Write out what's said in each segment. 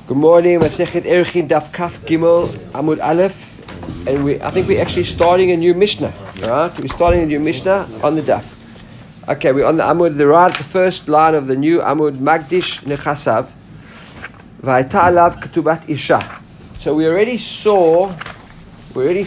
Good morning, Masechet Erchin Daf Kaf Gimel Amud Aleph, and I think we're actually starting a new Mishnah. Right? We're starting a new Mishnah on the Daf. Okay, we're on the Amud, the first line of the new Amud Magdish Nechasav. V'ayta alav Ketubat Isha. So we already saw in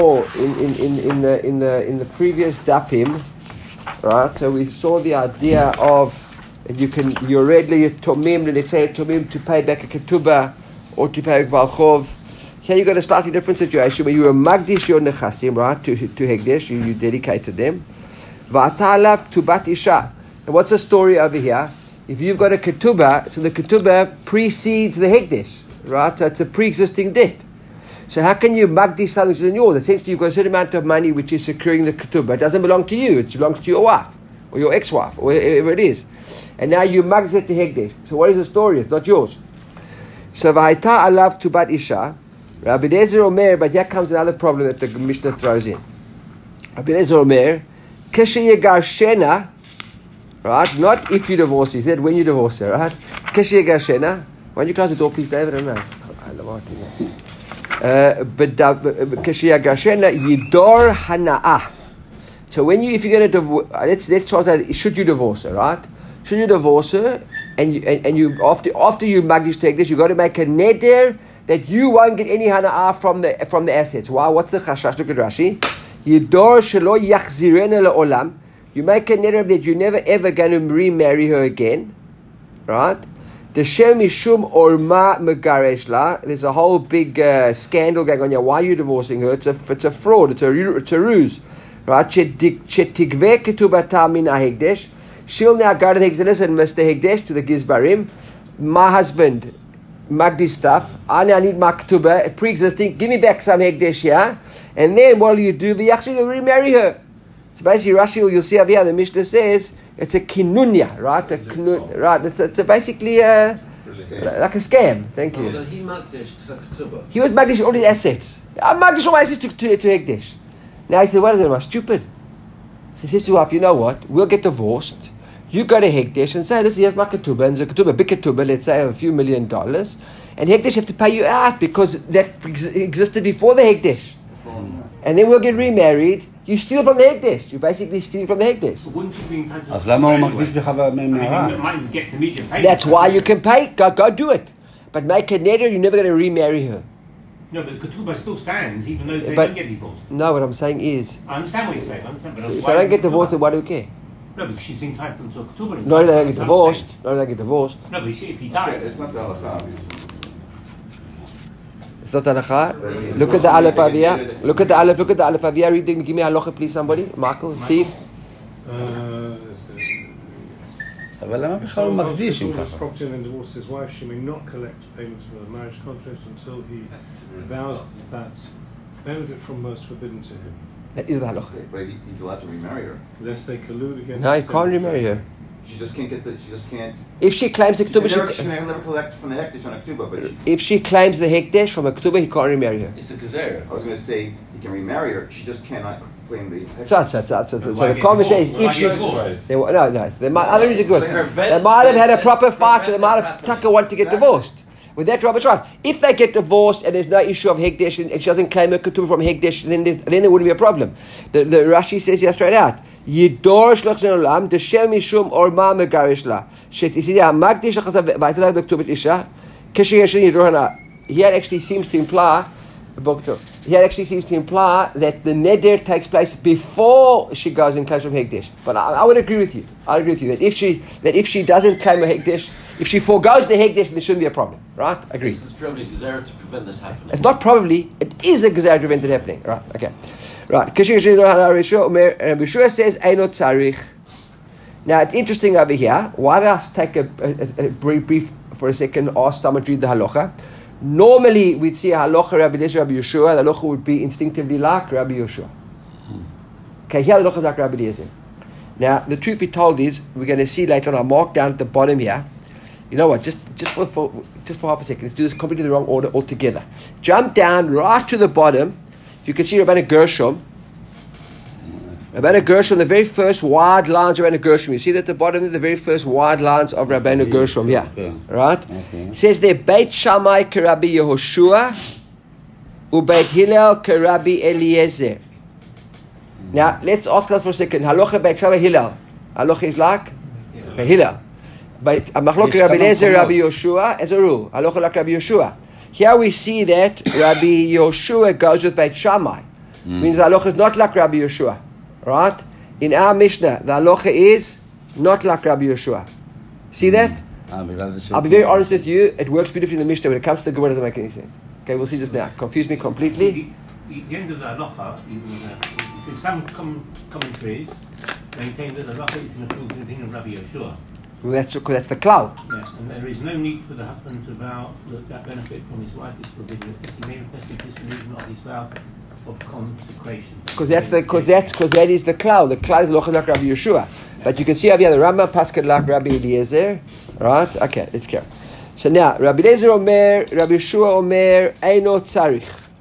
the previous Dapim, right? So we saw the idea of you're readily tomim, let's say tomim to pay back a ketubah or to pay back balchov. Here you got a slightly different situation where you are magdish your nechasim, right? To hegdesh, you dedicated them. V'ata alav ketubat isha. And what's the story over here? If you've got a ketubah, so the ketubah precedes the hegdesh, right? So it's a pre-existing debt. So how can you magdish something which is in yours? Essentially, you've got a certain amount of money which is securing the ketubah. It doesn't belong to you; it belongs to your wife or your ex-wife or whatever it is. And now you magdish it to hegdesh. So what is the story? It's not yours. So v'ayta alav ketubat isha. Rabbi Eliezer Omer, but here comes another problem that the Mishnah throws in. Rabbi Eliezer Omer, keshe yegarshena, right? Not if you divorce her. He said when you divorce her, right? Keshe yegarshena. Why don't you close the door, please, David? I don't know. But keshe yegarshena yidor hana'ah. So if you're going to divorce, let's start that. Should you divorce her, right? Should you divorce her, and you after you magdish take this, you got to make a neder that you won't get any hana'ah from the assets. Why? What's the chashash? Look at Rashi. Yidor shelo yachzirena le'olam. You make a neder that you're never ever going to remarry her again, right? The shem mishum orma megaresh la. There's a whole big scandal going on here. Why are you divorcing her? It's a fraud. It's a ruse. Right? Shetigve ketubata min ha'hegdesh. She'll now go to the Hegdesh and Mr. Hegdesh to the Gizbarim. My husband, Magdi stuff. I now need my ketubah, pre-existing. Give me back some Hegdesh here. And then what do you do? You'll remarry her. So basically, Rashi, you'll see over here, the Mishnah says, it's a kinunya, right? Right? It's basically like a scam. Thank you. He magdish her ketubah. He was Magdish all his assets. I'm Magdish all my assets to Hegdesh. Now he said, what am I, stupid? So he says to his wife, you know what? We'll get divorced. You go to Hegdesh and say, listen, here's my ketubah, and it's a ketubah, big ketubah, let's say a few $1 million, and Hegdesh have to pay you out because that existed before the Hegdesh. And then we'll get remarried. You steal from the Hegdesh. You basically steal from the Hegdesh. Wouldn't you be entitled אז למה הוא מקדיש לך מהרע? might get immediate payment. That's why you can pay. Go do it. But make a neder, you're never going to remarry her. No, but the ketubah still stands even though they don't get divorced. No, what I'm saying is, I understand what you're saying. But if they don't get divorced, then why do we care? No, because she's entitled to a ketubah. No, they don't get divorced. No, they don't get divorced. No, but if he dies. It's not the halakha, obviously. It's not halakha. Look at the Aleph Aviyah. Look at the Aleph Aviyah. Reading. Give me halacha, please, somebody. Michael, Steve. אבל למה בכלל הוא מקדיש אם Someone ככה? property and then divorces his wife, she may not collect payments for the marriage contract until he vows that benefit from most forbidden to him, That is the halacha. Okay, but he's allowed to remarry her. lest they collude against. No, you can't remarry her. She just can't If she claims the She can ketubah, never collect from the hekdesh on a ketubah, but if she claims the hekdesh from a ketubah, he can't remarry her. It's a gezerah. I was going to say he can remarry her. She just cannot claim the hekdesh. So the conversation is if she. They might, other reasons good. They might have had a proper fight. They might have Tucker want to get divorced. With that, Robert's right. If they get divorced and there's no issue of hekdesh and she doesn't claim her ketubah from hekdesh, then there wouldn't be a problem. The Rashi says here straight out. Yidor shlach zenolam deshem mishum orma megarish la. Shet you see there magdish chazav vaytala the ketubah isha keshe yeshin yidor hana. Here actually seems to imply that the neder takes place before she goes and claims from hekdesh. But I would agree with you. I agree with you that if she doesn't claim a hekdesh, if she forgoes the hekdesh, there shouldn't be a problem, right? Agree. This is probably a gezerah to prevent this happening. It's not probably. It is a gezerah to prevent it happening. Right? Okay. Right. Bishua says Einot Tzarich. Now it's interesting over here. Why don't I take a brief for a second? Ask someone to read the halacha. Normally we'd see a halacha Rabbi Eliezer, Rabbi Yeshua. The halacha would be instinctively like Rabbi Yeshua. Okay, here the halacha is like Rabbi Eliezer. Now the truth be told is we're going to see later on. I mark down at the bottom here. You know what? Just for half a second. Let's do this completely the wrong order altogether. Jump down right to the bottom. You can see Rabbeinu Gershom. Rabbeinu Gershom, the very first wide lines of Rabbeinu Gershom. You see that at the bottom of the very first wide lines of Rabbeinu Gershom. Yeah. Right? Okay. It says there, Beit Shammai Karabi Yehoshua, Ubeit Hillel Karabi Eliezer. Now, let's ask that for a second. Halacha Beit Shammai Hillel. Halacha is like? Beit Hillel. But Machlok Rabbi Eliezer, Rabbi Yoshua, as a rule. Halacha like Rabbi Yoshua. Here we see that Rabbi Yoshua goes with Beit Shammai. Means the halacha is not like Rabbi Yoshua. Right? In our Mishnah, the halacha is not like Rabbi Yoshua. See that? I'll be very honest with you. It works beautifully in the Mishnah. When it comes to the Gemara, it doesn't make any sense. Okay, we'll see just now. Confused me completely. The end of the halacha, in some commentaries, maintain that the halacha is in accordance with the opinion of Rabbi Yoshua. Well, that's the klal. Yeah, and there is no need for the husband to vow that benefit from his wife is forbidden, because he may request a dissolution of his vow of consecration. Because that is the klal. The klal is halacha like Rabbi Yoshua. But you can see over here the Rambam paskin like Rabbi Eliezer. Right? Okay, let's carry. So now, Rabbi Eliezer Omer, Rabbi Yeshua Omer, Eino Tzarich.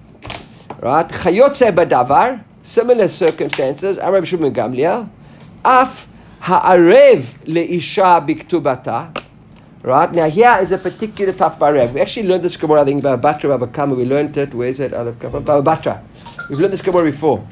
Right? Chayotze badavar, similar circumstances, Rabbi Shimon Gamliel, Af ha'arev leisha biktubata. Right? Now here is a particular type of arev. We actually learned this Gemara, I think, by Batra, Baba Kama. We learned it. Where is it? Out of Baba Batra. We've learned this Gemara before.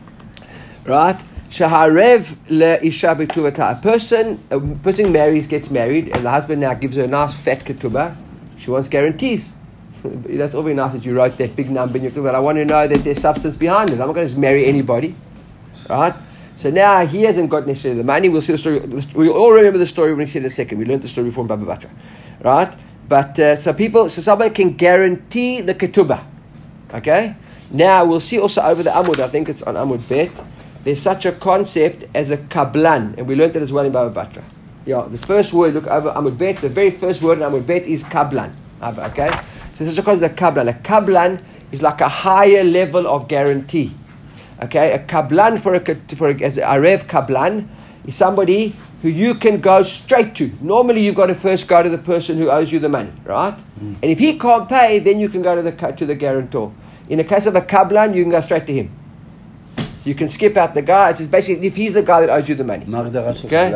Right? Shaharev leisha biktubata. A person marries, gets married, and the husband now gives her a nice fat ketubah. She wants guarantees. That's all very nice that you wrote that big number in your ketubah, but I want to know that there's substance behind it. I'm not going to just marry anybody. Right? So now he hasn't got necessarily the money. We'll see the story. We all remember the story when we see it in a second. We learned the story before in Baba Batra. Right? But so someone can guarantee the ketubah. Okay? Now we'll see also over the Amud, I think it's on Amud Bet, there's such a concept as a kablan. And we learned that as well in Baba Batra. Yeah, the first word, look over Amud Bet, the very first word in Amud Bet is kablan. Okay? So there's such a concept as a kablan. A kablan is like a higher level of guarantee. Okay, a kablan as a arev kablan is somebody who you can go straight to. Normally, you've got to first go to the person who owes you the money, right? And if he can't pay, then you can go to the guarantor. In the case of a kablan, you can go straight to him. So you can skip out the guy. It's just basically if he's the guy that owes you the money. Okay,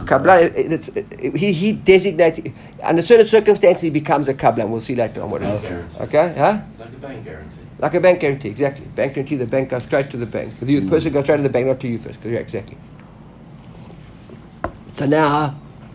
kablan. He designates under certain circumstances he becomes a kablan. We'll see later on what it is. Okay, huh? Like a bank guarantee. Like a bank guarantee, exactly. Bank guarantee, the bank goes straight to the bank. The person goes straight to the bank, not to you first. Yeah, exactly. So now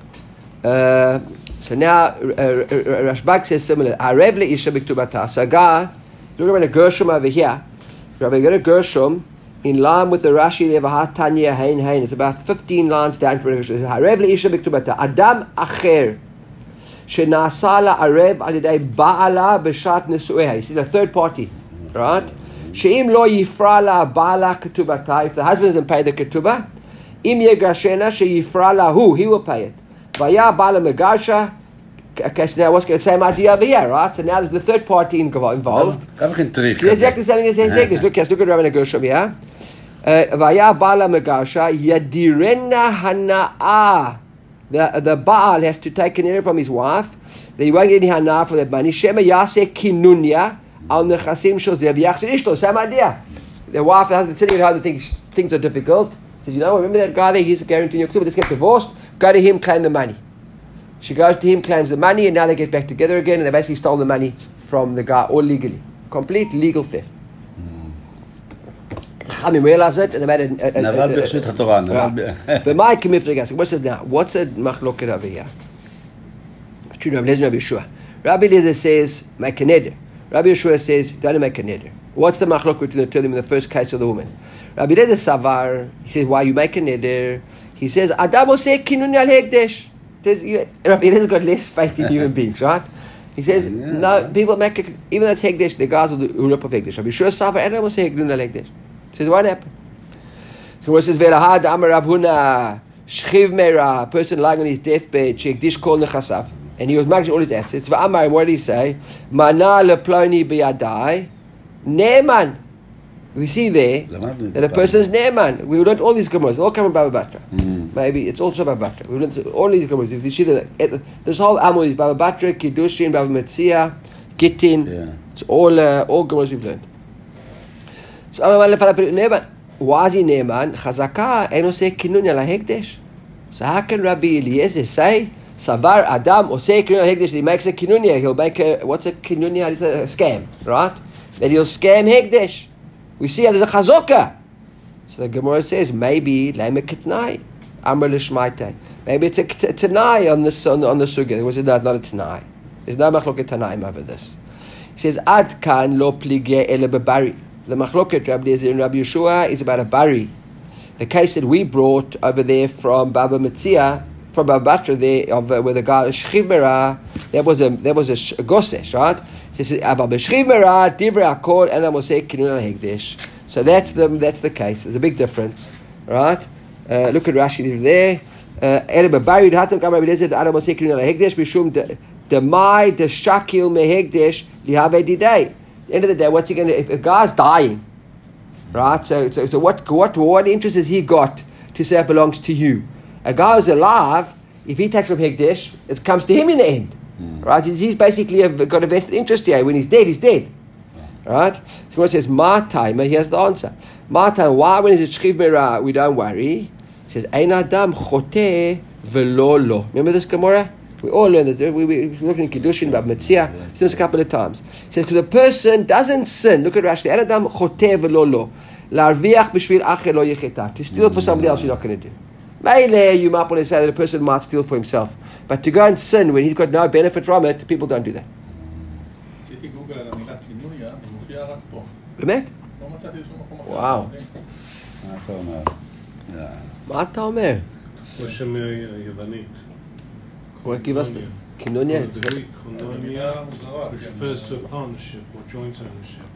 Rashbag says similar. Arev leisha biktubata. So a guy, look at Rabbi Gershom over here. Rabbi Gershom, in line with the Rashi, Levahat Tanya Hein Hein. It's about 15 lines down to Rabbi Gershom. Arev leisha biktubata. Adam acher. Shenasala arev alidei baala b'shat nesueha. You see the third party. Right? She'im lo yifra la ba'ala ketubata. If the husband doesn't pay the ketubah, im yegashena she'yifra lahu, he will pay it. Vaya ba'ala megasha. Okay, so now what's the same idea over here, right? So now there's the third party involved. Exactly the same as English. Look at Rabbi Gershom here. Vaya ba'ala megasha yadirena hana'a. The Baal has to take an error from his wife. Then he won't get any hana for that money. Shema yase kinunya. Same idea. The wife, the husband, sitting at home and thinks things are difficult. Says, remember that guy there? He's guaranteeing your ketubah. Let's get divorced. Go to him, claim the money. She goes to him, claims the money, and now they get back together again, and they basically stole the money from the guy, all legally. Complete legal theft. Chachamim realize it, and they made but my commitment, what's it now? What's a machloket over here? Rabbi Eliezer says, make a neder. Rabbi Yeshua says, don't make a neder. What's the machlok between the two of them in the first case of the woman? Rabbi Eliezer Savar, he says, why you make a neder? He says, Adam oseh kinun al hekdesh. Rabbi Eliezer got less faith in human beings, right? He says, no, people make it, even though it's hekdesh, the guys who rip off hekdesh. Rabbi Yeshua Savar, Adam oseh kinun al hekdesh. He says, what happened? So it says, Velahad Amar Rav Huna, Shchiv Meira, a person lying on his deathbed, Shekdish kol nechasav. And he was managing all his assets. V'amar, what did he say? Mana leploni biyadai, ne'eman. We see there that a person's ne'eman. We learned all these Gemaras. All come from Baba Batra. Maybe it's also Baba Batra. We learned all these Gemaras. If you see that this whole Amud is Baba Batra, Kiddushin, Baba Metzia, Gittin. It's all Gemaras we've learned. So Amar leploni ne'eman. why is he ne'eman? Chazaka eno say kinunya lahekdesh. So how can Rabbi Eliezer say Savar Adam oseh kinunya lahekdesh? He makes a kinunya. He'll make what's a kinunya? It's a scam, right? That he'll scam hekdesh. We see there's a chazaka. So the Gemara says maybe lema kitnai amr l'shmaitei. Maybe it's a tanai on the sugya. There was not a tanai. There's no machloket tanaim over this. He says ad kan lo pligeh ele bebari. The machloket Rabbi Eliezer and Rabbi Yeshua is about a bari. The case that we brought over there from Baba Metzia, from Baba Batra there, where the guy Shchiv Merah, that was a gosesh, right? He says Baba Shchiv Merah divrei hakol and amosei kinun hekdesh. So that's the case. There's a big difference, right? Look at Rashi there. Ele bebari hatam kam Rabbi Eliezer adam amosei kinun hekdesh b'shum demai deshakil mehekdesh lihavei didei. At the end of the day, what's he going to? If a guy's dying, right? So what interest has he got to say it belongs to you? A guy who's alive, if he takes from Hekdesh, it comes to him in the end, right? He's basically got a vested interest here. When he's dead, right? So when it says Ma Taima, he has the answer. Ma Taima, why when it's Shchiv Merah we don't worry? It says Ein Adam Choteh Velo Lo. Remember this Gemara? We all learn this. We're looking at Kiddushin, Bab Metzia. We've seen this a couple of times. It says, because a person doesn't sin. Look at Rashi. Adam choteh velo lo. L'arviach b'shvil acher lo yecheta. To steal for somebody else, you're not going to do. Meile, you might want to say that a person might steal for himself. But to go and sin when he's got no benefit from it, people don't do that. באמת? וואו. מה אתה אומר? כמו שם יוונית. What give us Kinunya? Kinunya refers to a partnership or joint ownership.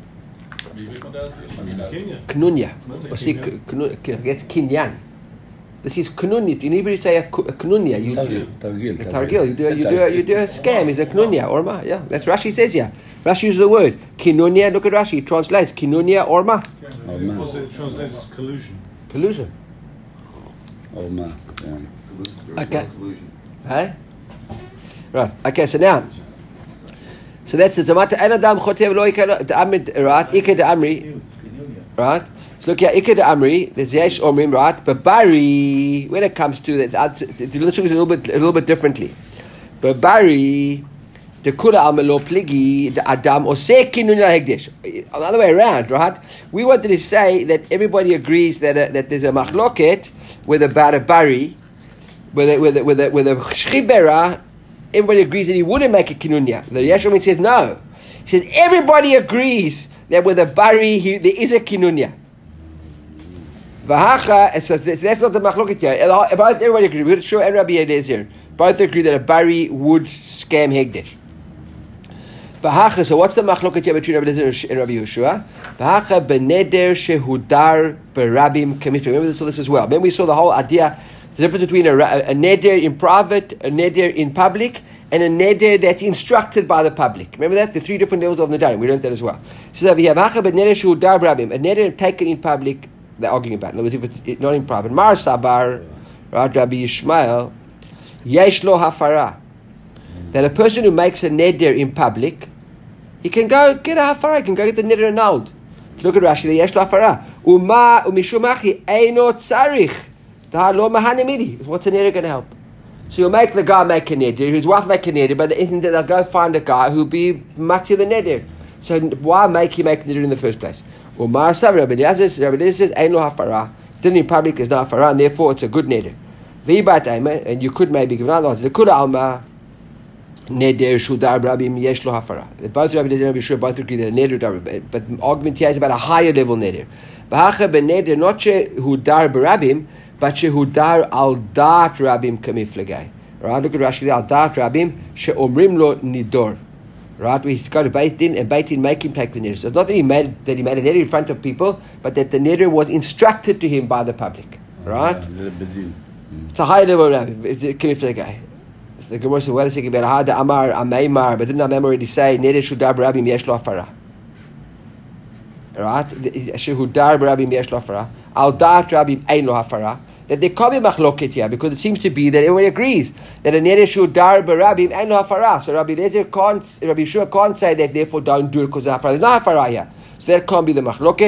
Kinunya. It's Kinyan. This is Kinunya. In Hebrew, you say a Kinunya. Targil. You do a scam. It's a Kinunya or ma. Yeah, that's Rashi says here. Rashi uses the word Kinunya. Look at Rashi. It translates Kinunya or ma. It translates as collusion. Collusion. Or ma. Okay. Hey. Right. Okay. So now, that's the Tamata Anadam Chotev Lo Ikar Amid. Right. Ikar de Amri. Right. So look here. Ikar de Amri. There's Yesh Omrim. Right. But Bari, when it comes to that, it's a little bit differently. But Bari, the Kula Amelo Pligi, the Adam Oseh Kinunya Hegdesh. Another way around. Right. We wanted to say that everybody agrees that there's a machloket with about a Bari, with a Shchiv Merah. Everybody agrees that he wouldn't make a kinunya. The Yeshua says no. He says everybody agrees that with a bari there is a kinunya. Vahacha, so that's not the machloket here. Everybody agrees. We're sure and Rabbi Eliezer both agree that a bari would scam hegdesh. Vahacha. So what's the machloket here between Rabbi Eliezer and Rabbi Yeshua? Vahacha beneder shehudar berabim kamifim. Remember we saw this as well. Remember we saw the whole idea. The difference between a neder in private, a neder in public, and a neder that's instructed by the public. Remember that? The three different levels of neder. We learned that as well. So we have a neder taken in public, they're arguing about it. In other words, if it's not in private. Mar Sabar, Rabbi Yishmael, Yesh lo hafara. That a person who makes a neder in public, he can go get a hafara, he can go get the neder annulled. Look at Rashi, the Yesh lo hafara. Uma umishumachi eino tzarich. What's a neder going to help? So you'll make the guy make a neder, his wife make a neder, but isn't that they'll go find a guy who'll be matir the neder. So why make neder in the first place? Umar Sav Rabbi Eliezer says, "Ain't no hafara." Then in public is no hafara, and therefore it's a good neder. And you could maybe give another answer. The Kula Alma neder shudar rabim yesh lo hafara. Both Rabbi Eliezer and Rabbi Yeshua both agree that a neder, but the argument here is about a higher level neder. V'hacha beneder not shehudar barabim, but shehudar al dat rabim kamiflegay. Right? Look at Rashi. Al dat rabim sheomrim lo nidor. Right? He's got to Beit Din, and Beit Din make him take the neder. So it's not that he made a neder in front of people, but that the neder was instructed to him by the public. Right? It's a high level rabim kamiflegay. So the Gemara says, "What is it about Hada Amar Ameimar?" But didn't Ameimar already say neder shudar rabim yesh lo hafara? Right? Shehudar rabim yesh lo hafara. Al dat rabim ein lo hafara. That there can't be machloket here, because it seems to be that everybody agrees that a neder shudar barabim ein lo hafara. So Rabbi Yeshua can't say that therefore don't do it because of hafara. There's no hafara here, so that can't be the machloket.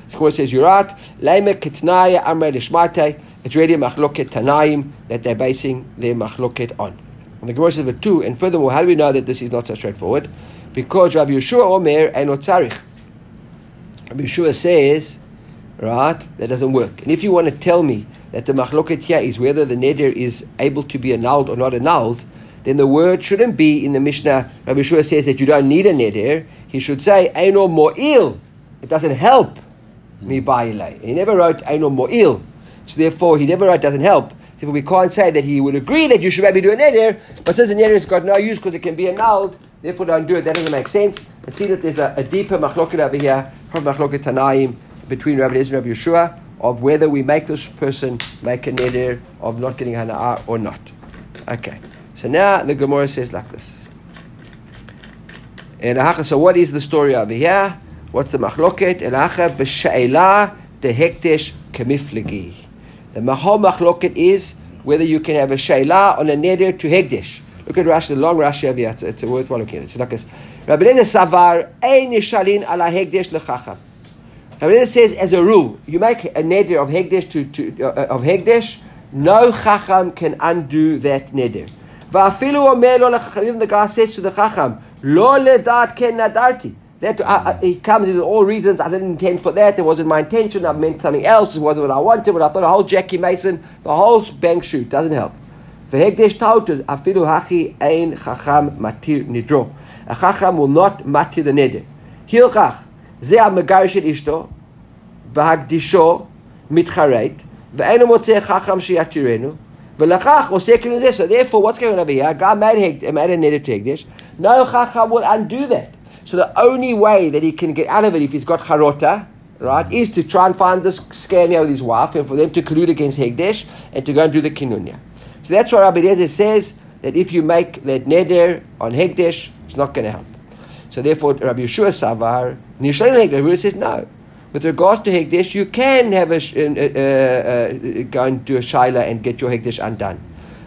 The Gemara says, you're right. Leime ketnaya amrei lishmate. It's really a machloket tanaim that they're basing their machloket on. And the Gemara says, number 2, and furthermore, how do we know that this is not so straightforward? Because Rabbi Yeshua Omer eno tzarich. Rabbi Yeshua says, right, that doesn't work. And if you want to tell me that the machloket here is whether the neder is able to be annulled or not annulled, then the word shouldn't be in the Mishnah. Rabbi Yeshua says that you don't need a neder. He should say, Eino mo'il. It doesn't help me ba'ilei. He never wrote Eino mo'il. So therefore, he never wrote doesn't help. Therefore, we can't say that he would agree that you should maybe do a neder, but since the neder has got no use because it can be annulled, therefore don't do it. That doesn't make sense. Let's see that there's a deeper machloket over here, from machloket tanaim, between Rabbi Eliezer and Rabbi Yeshua, of whether we make this person make a neder of not getting hana'ah or not. Okay. So now the Gemara says like this. So what is the story over here? What's the machloket? Elacha b'she'ela de hekdesh kemiflegi. The whole machloket is whether you can have a she'ela on a neder to hekdesh. Look at Rashi, the long Rashi over here. It's worthwhile looking at it. It's like this. Rabbi Eliezer savar ein nishalin ala hekdesh lechacham. Rabbi Eliezer says, as a rule, you make a neder of hekdesh of hekdesh, no chacham can undo that neder. Va'afilu omer lo lechacham. Even the guy says to the chacham, lo ledat ken nadarti. That he comes with all reasons. I didn't intend for that. It wasn't my intention. I meant something else. It wasn't what I wanted. But I thought a whole Jackie Mason, the whole bank shoot doesn't help. V'hekdesh tautus afilu hachi ein chacham matir nidro. A chacham will not matir the neder. Hilchach ze megarish et ishto v'hagdisho mitcharet ve'enu motzeh chacham sheyatirenu v'lachach osek in this. So therefore, what's going on over here? A guy made a neder to hekdesh. No chacham will undo that. So the only way that he can get out of it if he's got charota, right, is to try and find this scam here with his wife and for them to collude against hekdesh and to go and do the kinunya. So that's why Rabbi Eliezer says that if you make that neder on hekdesh, it's not going to help. So therefore, Rabbi Yeshua Savar, Nishalin hekdesh, Rabbi says no. With regards to hekdesh, you can have go and do a shaila and get your hekdesh undone.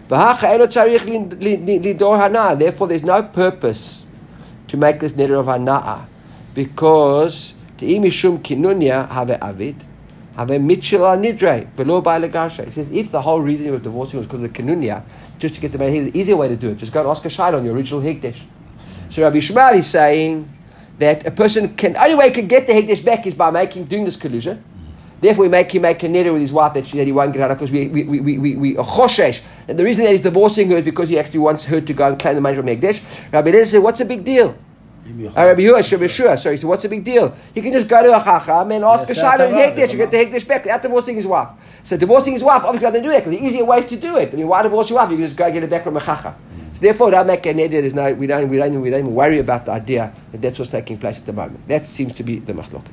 Therefore, there's no purpose to make this neder of hana'ah, because te'imishum kinunya have avid, have mitchela nidre velo ba'alegasha. He says if the whole reason he was divorcing was because of the kinunya, just to get the man, here's the easier way to do it. Just go and ask a shayla on your original hekdesh. So Rabbi Shmuel is saying that a person can only way he can get the hekdesh back is by doing this collusion. Therefore, we make him make a neder with his wife that he won't get out because we are choshesh. And the reason that he's divorcing her is because he actually wants her to go and claim the money from hekdesh. Rabbi Eliezer said, "What's the big deal?" Rabbi Yeshua, sorry, so what's the big deal? He can just go to a chacham and ask a shayla on his hekdesh and get the hekdesh back without divorcing his wife. So divorcing his wife, obviously, doesn't do that because the easier way is to do it. I mean, why divorce your wife? You can just go get it back from a chacham. So therefore, don't make a neder. We don't even worry about the idea that that's what's taking place at the moment. That seems to be the machlok.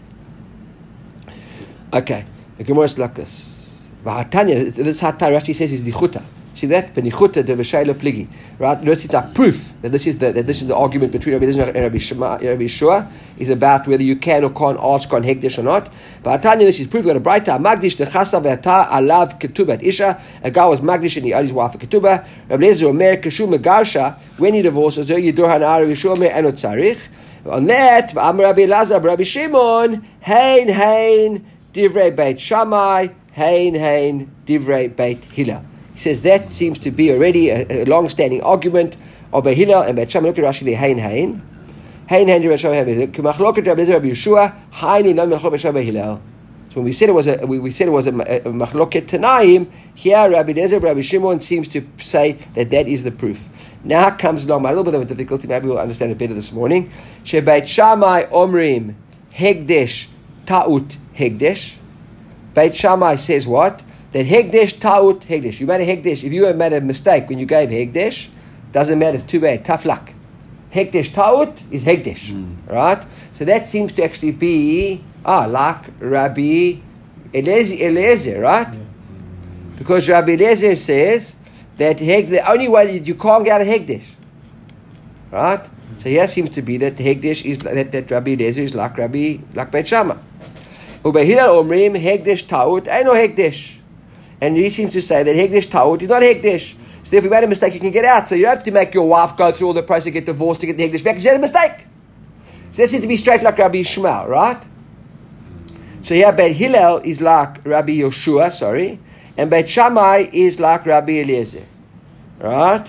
Okay, the Gemara is like this. V'hatanya, this Hatay Rashi says is dichuta. See that? Benichuta de v'shayla pligi. Right? Notice that proof that this is the argument between Rabbi Eliezer and Rabbi Yeshua is about whether you can or can't ask on hekdesh or not. V'hatanya, this is proof. We've got a brighter magdish nechasa v'ata alav ketubah isha. A guy was magdish and he owed his wife a ketubah. Rabbi Eliezer omer keshu megarsha when he divorces her yidur hana'ah. Rabbi Yeshua omer eno tzarich. On that, v'amar Rabbi Elazar Rabbi Shimon hein divrei beit Shammai hein divrei beit Hillel. He says that seems to be already a long-standing argument of Beit Hillel and Beit Shammai. Look at Rashi there, hein divrei Shammai k'machloket Rabbi Eliezer Rabbi Yeshua hainu nam machloket Shammai Hillel. So when we said it was a machloket tanaim, here Rabbi Eliezer Rabbi Shimon seems to say that is the proof. Now comes along a little bit of a difficulty. Maybe we'll understand it better this morning. Shebeit Shammai omrim hekdesh ta'ut hekdesh. Beit Shammai says what? That hekdesh ta'ut hekdesh. You made a hekdesh. If you have made a mistake when you gave hekdesh, doesn't matter. It's too bad. Tough luck. Hekdesh ta'ut is hekdesh, right? So that seems to actually be like Rabbi Eliezer, right? Because Rabbi Eliezer says that the only way that you can't get out of hekdesh, right? So here seems to be that the hekdesh is that Rabbi Eliezer is like Beit Shammai. Ubei Hillel omrim hekdesh ta'ut ain't no hekdesh. And he seems to say that hekdesh ta'ut is not hekdesh. So if you made a mistake, you can get out. So you have to make your wife go through all the process to get divorced to get the hekdesh back because you had a mistake. So that seems to be straight like Rabbi Shmuel, right? So here Beit Hillel is like Rabbi Yoshua, sorry, and Beit Shammai is like Rabbi Eliezer. Right?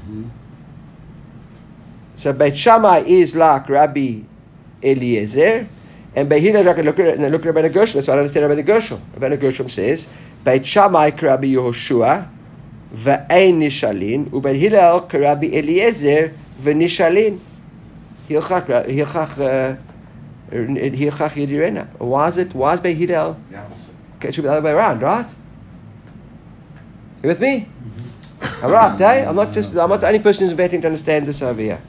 So Beit Shammai is like Rabbi Eliezer, and Beit Hillel is like, look at Rabbi Gershom. That's what I understand Rabbi Gershom. Rabbi Gershom says, Beit Shammai Rabbi Yehoshua ve'ein nishalin, uBeit Hillel Rabbi Eliezer ve'nishalin. Hilchach Yedirena. Why is Beit Hillel? Yeah. Okay, it should be the other way around, right? You with me? All right, eh? I'm not the only person who's betting to understand this over here.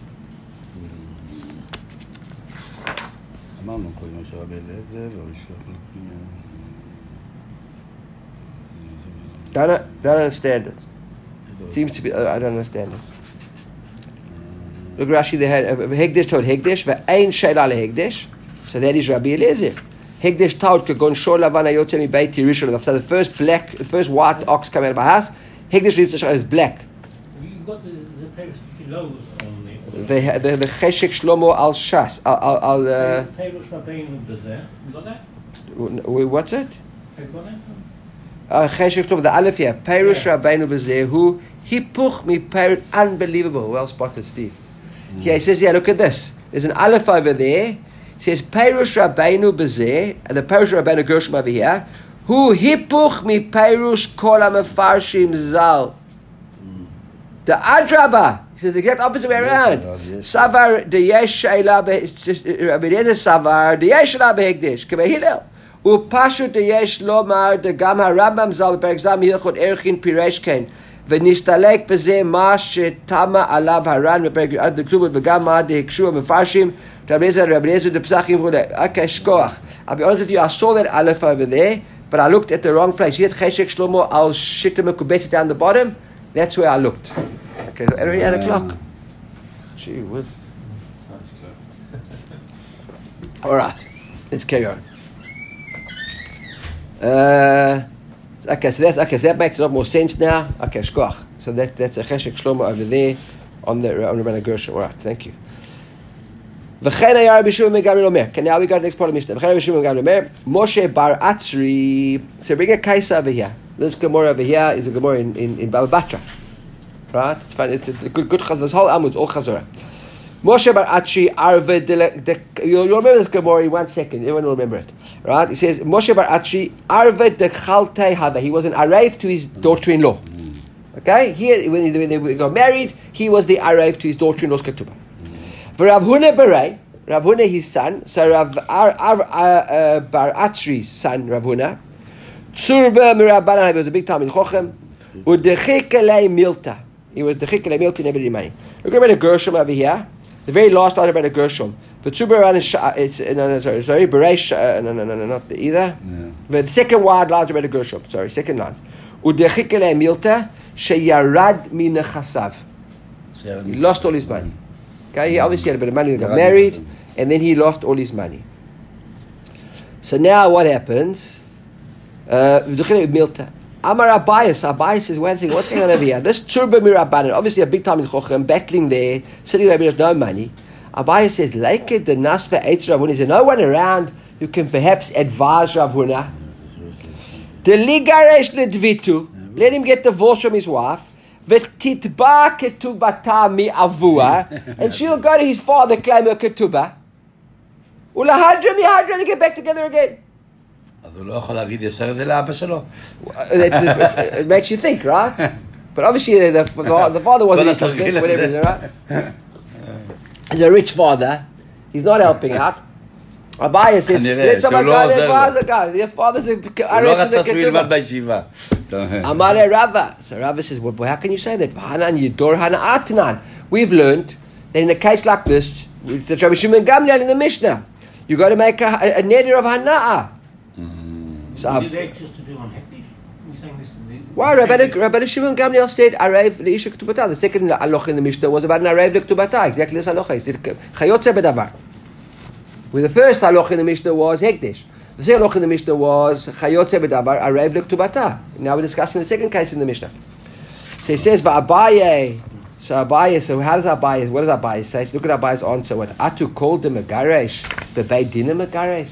אמרנו קודם שרבי אליעזר Don't understand it. Seems to be, I don't understand it. Look, Rashi, they had Hegdesh told Hegdesh, ve'ein sheila leHegdesh. So that is Rabbi Eliezer. Hegdesh told Kagon Shor Lavan Hayotze mi Beit Rishon. So the first white ox came out of my house. Hegdesh reads the Shor is black. You've got the pair of kilos on The Cheshek Shlomo al Shas al Perush Rabbeinu Bezeh. You got that? what's it? Have you got that? Cheshek Shlomo, the Aleph here. Perush Rabbeinu Bezeh hu hipuch mi Perush. Unbelievable. Well spotted, Steve. Here he says, look at this. There's an Aleph over there. It says Perush Rabbeinu Bezeh, and the Perush Rabbeinu Gershom over here. Hu hipuch mi Perush kol ha-mefarshim zal. The Adraba, he says the exact opposite way around. Savar deyesh sheila Rabbi Eliezer savar deyesh sheila behegdesh k'Beit Hillel. Upashut deyesh lomar degam harambam zal b'perek zam hilchot erchin piresh ken v'nistalek b'zeh ma shetama alav haran b'perek ad dektubot v'gam ma dehikshua mefarshim Rabbi Eliezer the Pesachim v'oleh. Okay, shkoach. I'll be honest with you, I saw that aleph over there, but I looked at the wrong place. You had Cheshek Shlomo al Shittim Mekubetz down the bottom. That's where I looked. Okay, so already 8 o'clock. Gee whiz. All right, let's carry on. Okay, so that makes a lot more sense now. Okay, shkoch. So that's a Cheshek Shlomo over there on Rabbi Gershom. All right, thank you. V'chen haya Rabbi Shimon ben Gamliel omer. Okay, now we got the next part of Mishnah. V'chen Rabbi Shimon ben Gamliel omer. Moshe bar Atzri. So bring a kaisa over here. This Gemara over here is a Gemara in Baba Batra. Right? It's fine. It's a good chazor. This whole Amud is all chazorah. Moshe bar Atzri arve you'll remember this Gemara in 1 second. Everyone will remember it. Right? He says, Moshe bar Atzri arve de chaltei hava. He was an arave to his daughter-in-law. Okay? Here, when they got married, he was the arave to his daughter-in-law's ketubah. Rav Huna Berei, Rav Huna his son, so Rav bar Atzri's son, Rav Huna, Tzurba Mirabanan, he was a big time in Chochem, Udechikele Milta. He was Dechikele Milta in every money. Look at the Gershom over here, the very last line about the Gershom. The Tzurba it's sorry, Berei, no, not the either. The second wide line about the Gershom, second line. Udechikele Milta, Sheyarad Minachasav. He lost all his money. Okay, he obviously had a bit of money, he got married, and then he lost all his money. So now what happens? Milta. Amar Abayas says, what's going on over here? This Tzurba Mirabanan, obviously a big time in Chochem, battling there, sitting there with no money. Abayas says, Leike the Nasva Eitz Rav Huna. Is there no one around who can perhaps advise Rav Huna? The Ligaresh Ledvitu, let him get divorced from his wife. V'titba ketubata mi'avua, and she'll go to his father, claim her ketubah. Ulahadra mihadra, they get back together again. אז הוא לא יכול להגיד ישר את זה לאבא שלו. It makes you think, right? But obviously the father wasn't interested, whatever, right? He's a rich father. He's not helping out. Abaya says, let someone go and advise a guy. Their father's a הוא לא רצה שהוא ילמד בישיבה. Amale Rava. So Rava says, well, how can you say that? We've learned that in a case like this, it's the Rabbi Shimon Gamliel in the Mishnah. You got to make a neder of Hana'ah. So, did they just to do on Hektish? We're saying this. Why Rabbi Shimon Gamliel said Arev leisha ketubata. The second aloch in the Mishnah was about an Arev leketubata. Exactly this aloch. He said Chayotze bedavar. With the first aloch in the Mishnah was Hektish. The second aloch in the Mishnah was Chayotze bedavar Arev leketubata. Now we're discussing the second case in the Mishnah. So he says Va'abaye. So Abaye. So how does Abaye? What does Abaye say? So look at Abaye's answer. What Atu called him a garesh, bebei dinner a garesh.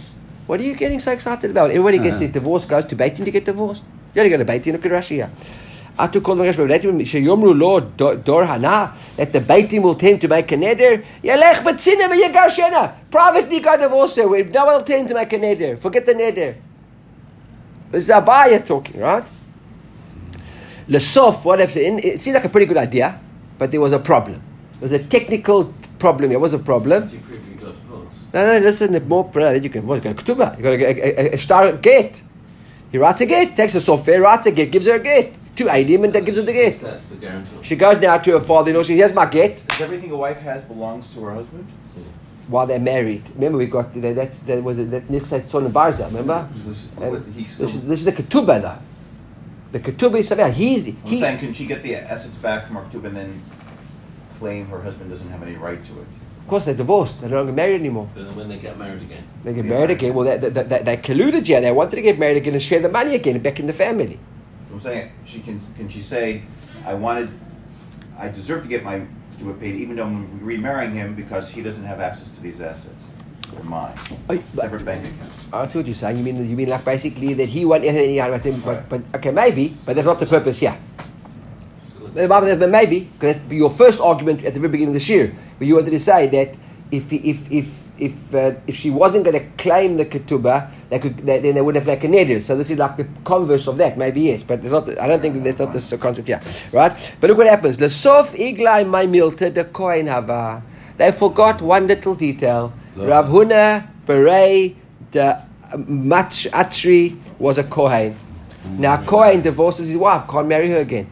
What are you getting so excited about? Everybody gets the divorce, goes to Beit Din to get divorced. You only go to Beit Din, look at Rashi here. Atu kol Rashi, sheyomru lo dor hana, that the Beit Din will tend to make a neder. Yelech betzina v'yegarshena. Privately go divorce her. No one will tend to make a neder. Forget the neder. This is Abaya talking, right? Lesof, what happened? It seemed like a pretty good idea, but there was a problem. There was a technical problem. There was a problem. You prove you got divorced. No, listen, the more that you can what, you got a ketubah. You got a star get. He writes a get, takes a software, writes a get, gives her a get. 2 him and then gives her the get. That's the guarantor. She goes now to her father-in-law, she says, here's my get. Is everything a wife has belongs to her husband? While they're married. Remember we got, that Nichsei Tzon and Barza, remember? This This is the ketubah though. The ketubah is something, I'm saying, can she get the assets back from her ketubah and then claim her husband doesn't have any right to it? Of course they're divorced, they're no longer married anymore. But then when they get married again. They get married again, well they colluded here, they wanted to get married again and share the money again back in the family. I'm saying, can she say, I deserve to get my ketubah paid even though I'm remarrying him because he doesn't have access to these assets. They're mine. Separate bank account. I see what you're saying. You mean like basically that he won't but okay, maybe, but that's not the purpose here. But maybe, because your first argument at the very beginning of the shir, where you wanted to say that if she wasn't going to claim the ketubah, then they would have like a neder. So this is like the converse of that. Maybe yes, but it's not. I don't think that's not the concept here, right? But look what happens. Lesof iglai my milta de kohen hava. They forgot one little detail. Rav Huna Berei the Atri was a kohen. Now kohen divorces his wife, can't marry her again.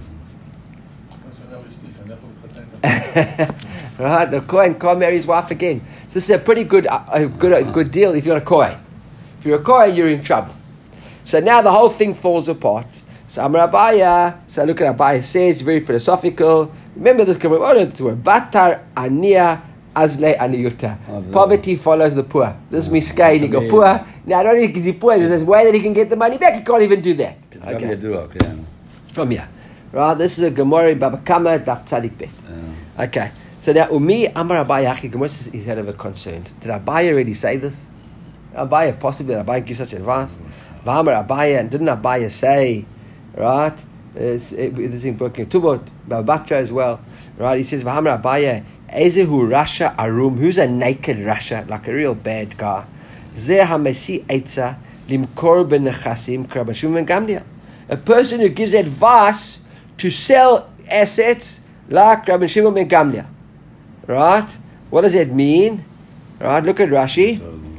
Right, the kohen can't marry his wife again. So this is a pretty good deal if you're a kohen. If you're a kohen, you're in trouble. So now the whole thing falls apart. So Amar Abaya, so look at Abaya says, very philosophical. Remember this word, Batar Ania Azle Aniyuta. Poverty follows the poor. This is miskai, you go poor. Now not only is he poor, there's a way that he can get the money back, he can't even do that. Okay. From here. Right, this is a Gemara in Baba Kama, Daf Tzadik Bet. Okay, so now Umi Amar Abaya, Gemara is head of a concern. Did Abaya already say this? Abaya, possibly did Abaya give such advice? V'amar Abaya, and didn't Abaya say, right? This is in Birkin Tubot, Batra as well, right? He says, V'amar Abaya, Ezehu Rasha Arum, who's a naked Rasha, like a real bad guy? Zeh HaMesi Eitza, Limkor Ben Nechasim, Krabashum Ben Gamliel. A person who gives advice to sell assets like Rabbi Shimon ben Gamliel. Right? What does that mean? Right? Look at Rashi.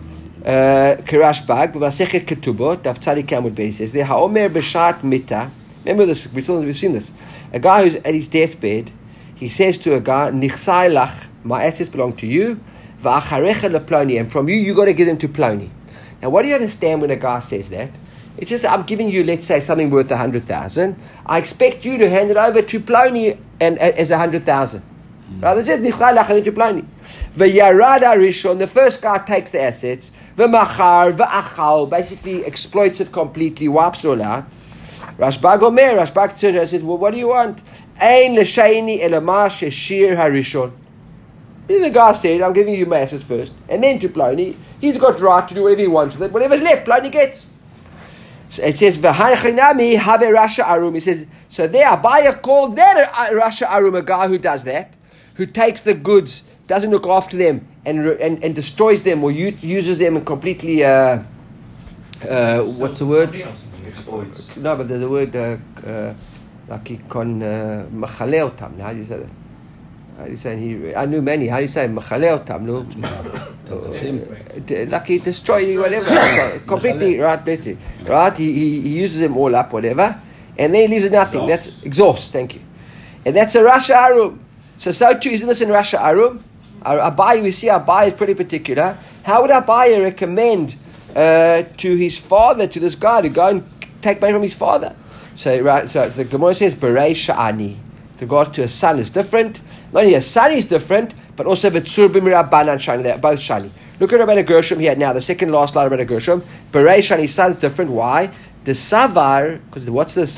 Kirash Bag, B'Masechet Ketubot, Daf Tzadik Amud Beis says there, Ha'omer B'Shat Mita. Remember this? We've seen this. A guy who's at his deathbed, he says to a guy, Nichsai lach, my assets belong to you, V'acharecha lePloni, and from you got to give them to Ploni. Now, what do you understand when a guy says that? It's just, I'm giving you, let's say, something worth 100,000. I expect you to hand it over to Ploni and as 100,000. Right? That's it. To Ploni. V'yarada Rishon, the first guy takes the assets. V'machar, v'achal, basically exploits it completely, wipes it all out. Rashbag Omer, Rashbag turns and says, well, what do you want? Ein l'shayni elama sheshir harishon. The guy said, I'm giving you my assets first, and then to Ploni. He's got right to do whatever he wants with it. Whatever's left, Ploni gets. So it says, "V'hanachinami have Rasha Arum." He says, so there, Abaya called that a Rasha Arum, a guy who does that, who takes the goods, doesn't look after them, and destroys them or uses them and completely. What's the word? Exploits. No, but there's a word like he can machaleh otam. How do you say that? How do you say he? I knew many. How do you say machaleh otam? No. Like he destroy whatever completely, right? Right? He uses them all up, whatever, and then he leaves nothing. That's exhaust. Thank you. And that's a Rasha Arum. So too, isn't this in Rasha Arum? Abai, we see Abai is pretty particular. How would Abai recommend to his father, to this guy, to go and take money from his father? So the Gemara says Berei Sha'ani. With regards to a son is different. Not only a son is different, but also V'tzur b'mirabanan shani. They're both shani. Look at Rabbeinu Gershom here now. The second last line of Rabbeinu Gershom. Berei shani son is different. Why? The savar, because what's the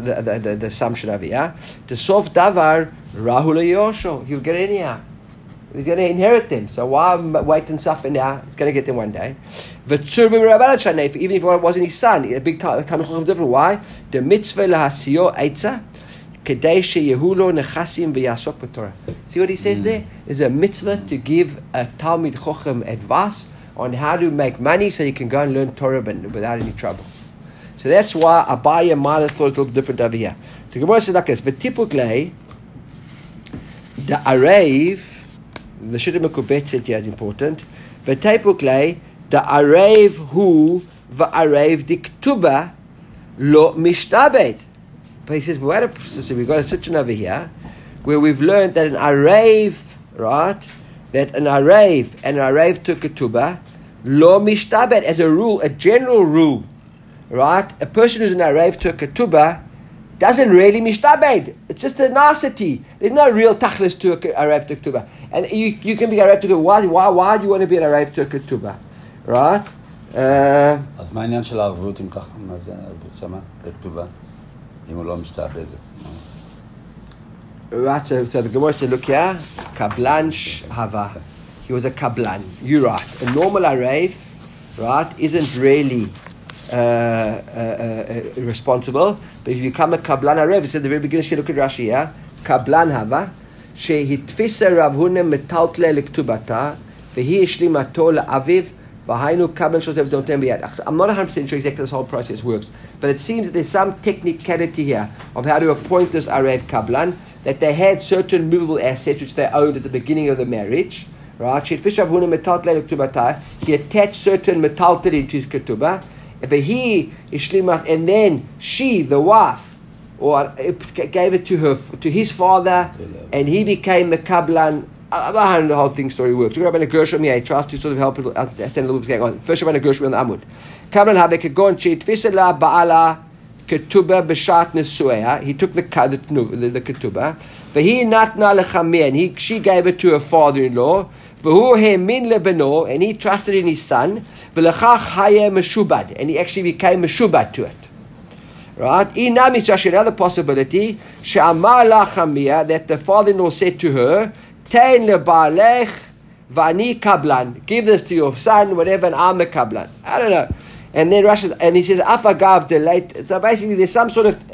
assumption over here? The sof davar rahul yosho. He'll get it anyhow. He's going to inherit them. So why wait and suffer now? He's going to get them one day. Even if it wasn't his son, a big time different. Why? The mitzvah lahasio eitza kedei sheyehulo nechasim v'yasok b'torah. See what he says there? There's a mitzvah to give a Talmid Chochem advice on how to make money so you can go and learn Torah without any trouble. So that's why Abaya might have thought a little different over here. So Gemara says like this: V'tipuklei the arev, the Shita Mekubet said here is important. V'tipuklei the arev hu v'arev diktuba lo mishtabed. But he says, we've got a situation over here where we've learned that an arev, right? That an arev and an arev to ketubah lo mishtabed as a rule, a general rule, right? A person who's an arev to ketubah doesn't really mishtabed. It's just a nicety. There's no real tachlis to a arev to ketubah. And you can be arev to ketubah. Why do you want to be an arev to ketubah? Right? אז מה העניין של הערבות אם ככה? מה זה הערבות שמה? בכתובה? אם הוא לא משתעבד. Right, so the Gemara said, look here, Kablan Hava. He was a Kablan. You're right. A normal arev, right, isn't really responsible. But if you become a Kablan arev, it said at the very beginning, look at Rashi here, Kablan Hava, שהתפיסה רב הונא מטלטלה לכתובתה, והיא השלימתו לאביו, והיינו קבלן שותף דונותיהם ביד. I'm not 100% sure exactly this whole process works, but it seems that there's some technicality here of how to appoint this Arev Kablan, that they had certain movable assets which they owned at the beginning of the marriage, right? He attached certain metaltali to his ketubah, and then she, the wife, or gave it to his father, and he became the Kablan. I don't know the whole thing story works. We're going to Gershom here. He tries to sort of help people understand a little bit what's going on. First, we're going to Gershom on the Amud. Kablan habe kegon she tfisela ba'ala ketubah b'shat nesuah. He took the ketubah. V'hi natna lechameh, and she gave it to her father-in-law. V'hu hemin lebeno, and he trusted in his son. V'lechach hayeh meshubad, and he actually became meshubad to it. Right? Inami Rashi, another possibility. She'amar lachameh, that the father-in-law said to her, Tein lebaalech vani kablan. Give this to your son, whatever, and I'm a kablan. I don't know. And then Rashi, and he says, afagav delate. So basically, there's some sort of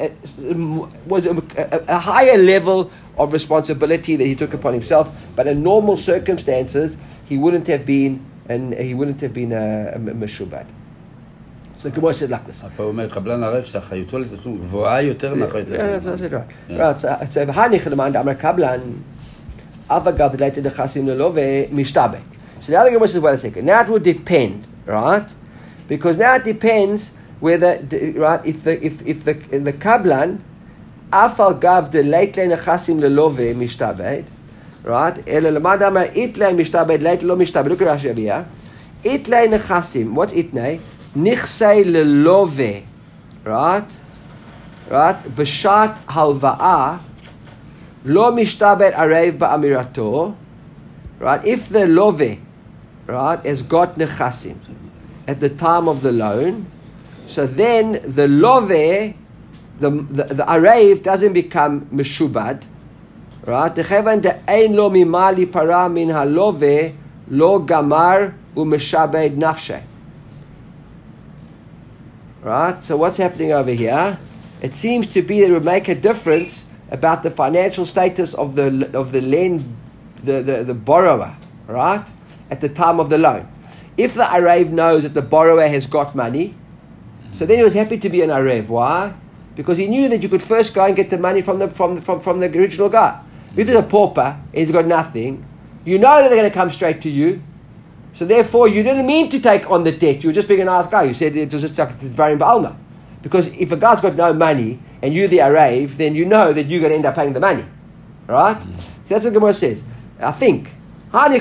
a higher level of responsibility that he took upon himself. But in normal circumstances, he wouldn't have been a meshubad. So the Gemara said like this. פה הוא אומר, קבלן ערב שהחיותו לתשלום גבוהה יותר מהחיותו. That's right. Right. So v'hanich l'man amar kablan. So the other Gemara says, wait a second. Now it would depend, right? Because now it depends whether, right? If the kablan afal gav de leitle nechasim lelove mishtabed, right? Ela lemad amar itlei mishtabed leitle lo mishtabed. Look at Rashi over here. Itlei nechasim. What's itnei? Nichsei lelove, right? Right? B'shat halva'ah. Lo mishtabed arev ba'amirato, right? If the love, right, has got nechasim at the time of the loan, so then the love, the arev doesn't become meshubad, right? Dechevan de ein lo mimali para min halove lo gamar umeshabed nafshe. Right? So what's happening over here? It seems to be that it would make a difference about the financial status of the borrower, right? At the time of the loan. If the Arev knows that the borrower has got money, so then he was happy to be an Arev. Why? Because he knew that you could first go and get the money from the original guy. If it's a pauper and he's got nothing, you know that they're going to come straight to you. So therefore, you didn't mean to take on the debt. You were just being a nice guy. You said it was just like Varim Ba'alma. Because if a guy's got no money and you're the Arev, then you know that you're going to end up paying the money. Right? So that's what Gemara says. I think. This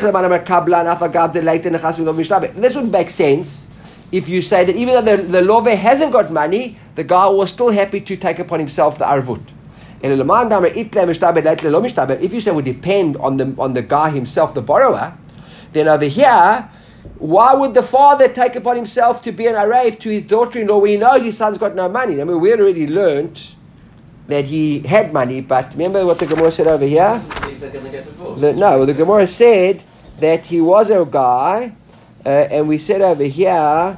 would make sense if you say that even though the love hasn't got money, the guy was still happy to take upon himself the arvut. If you say it would depend on the guy himself, the borrower, then over here, why would the father take upon himself to be an Arev to his daughter-in-law when he knows his son's got no money? I mean, we already learned that he had money, but remember what the Gemara said over here? they're going to get divorced. The Gemara said that he was a guy, and we said over here,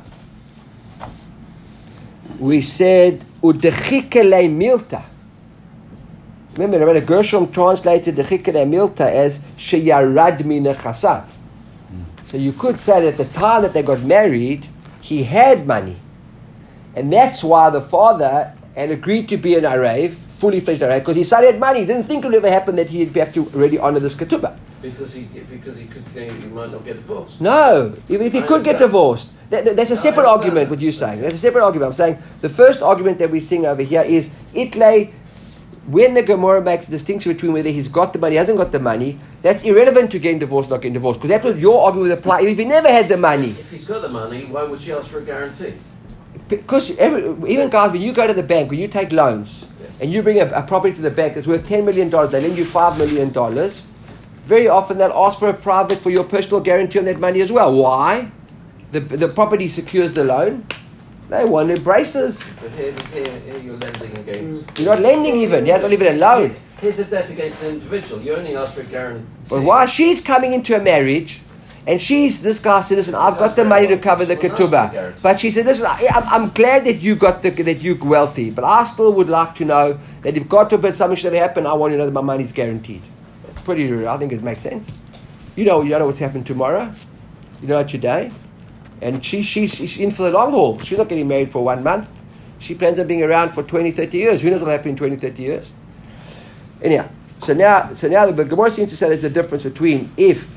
we said udechikele milta. Remember, Rabbi Gershom translated dechikele milta as sheyarad min chasav. So you could say that at the time that they got married, he had money, and that's why the father had agreed to be an Arev, fully fledged Arev, because his son had money. He didn't think it would ever happen that he'd have to really honor this ketubah. Because he might not get divorced. No, even if he could get divorced. That's a separate argument, what you're saying. That's a separate argument. I'm saying the first argument that we're seeing over here is Itlay, when the Gemara makes a distinction between whether he's got the money, hasn't got the money, that's irrelevant to getting divorced, not getting divorced. Because that's what your argument would apply if he never had the money. If he's got the money, why would she ask for a guarantee? Because even guys, when you go to the bank, when you take loans, and you bring a property to the bank that's worth $10 million, they lend you $5 million, very often they'll ask for for your personal guarantee on that money as well. Why? The property secures the loan. They want embraces. But here you're lending against... You're not lending even. You're not even a loan. Here's a debt against an individual. You only ask for a guarantee. But why? She's coming into a marriage, and this guy said, listen, I've got the money to cover the ketubah. But she said, listen, I'm glad that you got that you're wealthy, but I still would like to know that if God forbid something should ever happen, I want to know that my money's guaranteed. Pretty real. I think it makes sense. You don't know what's happening tomorrow. You know today. And she's in for the long haul. She's not getting married for 1 month. She plans on being around for 20, 30 years. Who knows what will happen in 20, 30 years? Anyhow, so now the Gemara seems to say there's a difference between if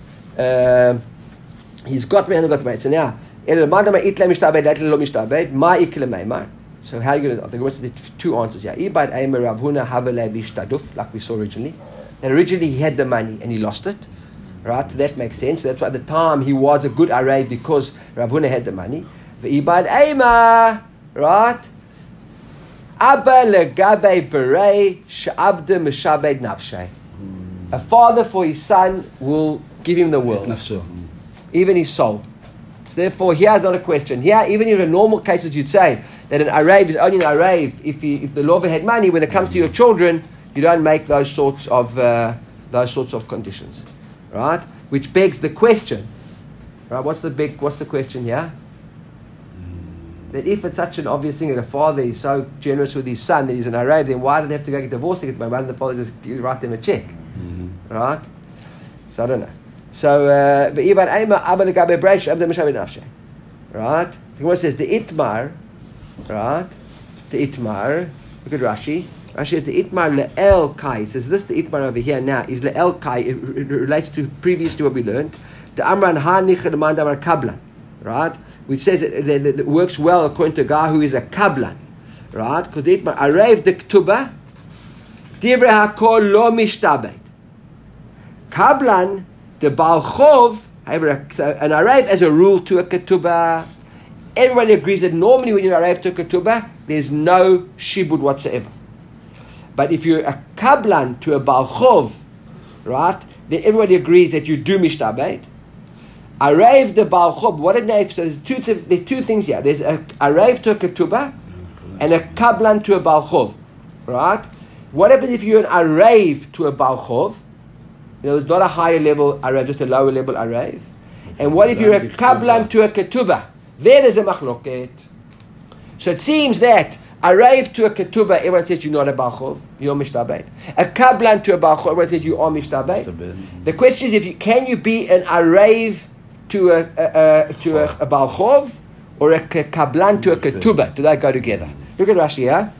he's got married and hasn't got married. So now, so how are you going to... The Gemara says two answers here. Like we saw originally. And originally he had the money and he lost it. Right? That makes sense. That's why at the time he was a good Arev because Rav Huna had the money. Ve'ibad Eima, right? Abba legabe berei she'abde meshabed nafshay. A father for his son will give him the world, even his soul. So therefore, here's not a question. Here, even in a normal cases, you'd say that an Arev is only an Arev if the lover had money. When it comes to your children, you don't make those sorts of conditions. Right, which begs the question. Right, what's the question here? That if it's such an obvious thing that a father is so generous with his son that he's an Arev, then why do they have to go get divorced to get married? Why doesn't the father just write them a check? Right? So I don't know. So right? The Gemara says the Itmar, right? The Itmar. Look at Rashi. Actually, the Itmar le'el kai says this. The Itmar over here now is le'el kai. It relates to previous to what we learned. The Amran ha'nich demand amar kablan, right? Which says it works well according to a guy who is a kablan, right? Because the Itmar arev the ketubah divrei hakol lo mishtabed. Kablan the baal chov, however, an arev as a rule to a ketubah. Everybody agrees that normally when you're arev to a ketubah, there's no shibud whatsoever. But if you're a kablan to a baal chov, right, then everybody agrees that you do mishtabed. Arev the baal chov, what a name. So there's two things here. There's a arev to a ketubah and a kablan to a baal chov, right? What happens if you're an arev to a baal chov? You know, it's not a higher level arev, just a lower level arev. And what if you're a kablan to a ketubah? There's a machloket. So it seems that Arev to a ketubah, everyone says you're not a baal chov, you're mishtabed. A kablan to a baal chov, everyone says you are mishtabed. The question is, can you be an arev to a baal chov or a kablan to a ketubah? Do they go together? Look at Rashi here.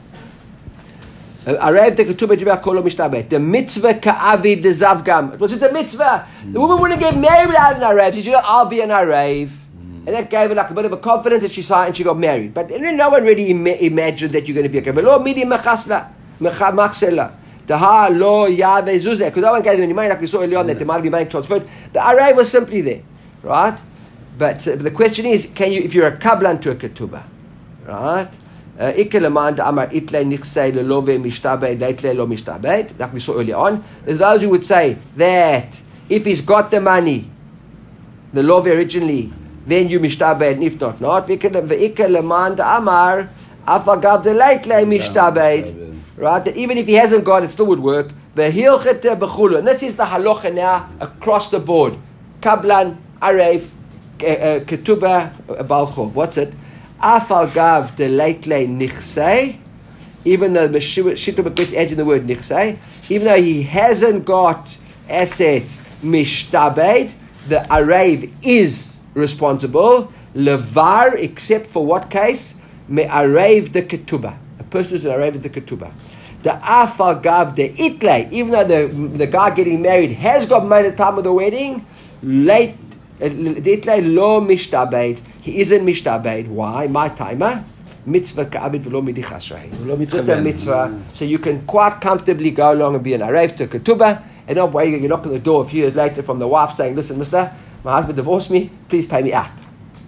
Arev to ketubah kolo mishtabed. The mitzvah ka'avid the zavgam. It was just a mitzvah. The woman wouldn't get married without an arev. She said, I'll be an arev. And that gave her like a bit of a confidence that she saw and she got married. But no one really imagined that you're going to be a kabbalah. Lo midi mechasla, mechasela. Taha lo yave zuzeh. Because no one gave them any money like we saw earlier on that the money being transferred. The array was simply there, right? But the question is, can you, if you're a kablan to a ketubah, right? Ikelemanda amar itle nichsei lelove mishtabed leitle lo mishtabed. Like we saw earlier on. There's those who would say that if he's got the money, the love originally, then you mishtabed, and if not, not. Ve'ikelemanda amar afagav the leitle mishtabed. Right? That even if he hasn't got it, still would work. V'hilchete b'chulu. And this is the halacha now across the board. Kablan, Arev, Ketubah, Balchov. What's it? Afal gav de leitle nichsei. Even though the Shittu B'Kut adds in the word nichsei, even though he hasn't got assets mishtabed, the Arev is responsible. Levar, except for what case? Me Arev the Ketubah. A person who's an Arev is the Ketubah. The Afal Gav the Itle, even though the guy getting married has got money at the time of the wedding, late Itle lo mishtabed. He isn't mishtabed. Why? My timer. Mitzvah ka'abid v'lo midichas rahid. Just a mitzvah. So you can quite comfortably go along and be an Arev to Ketubah, and not waiting, you knock on the door a few years later from the wife saying, listen, mister, my husband divorced me, please pay me out.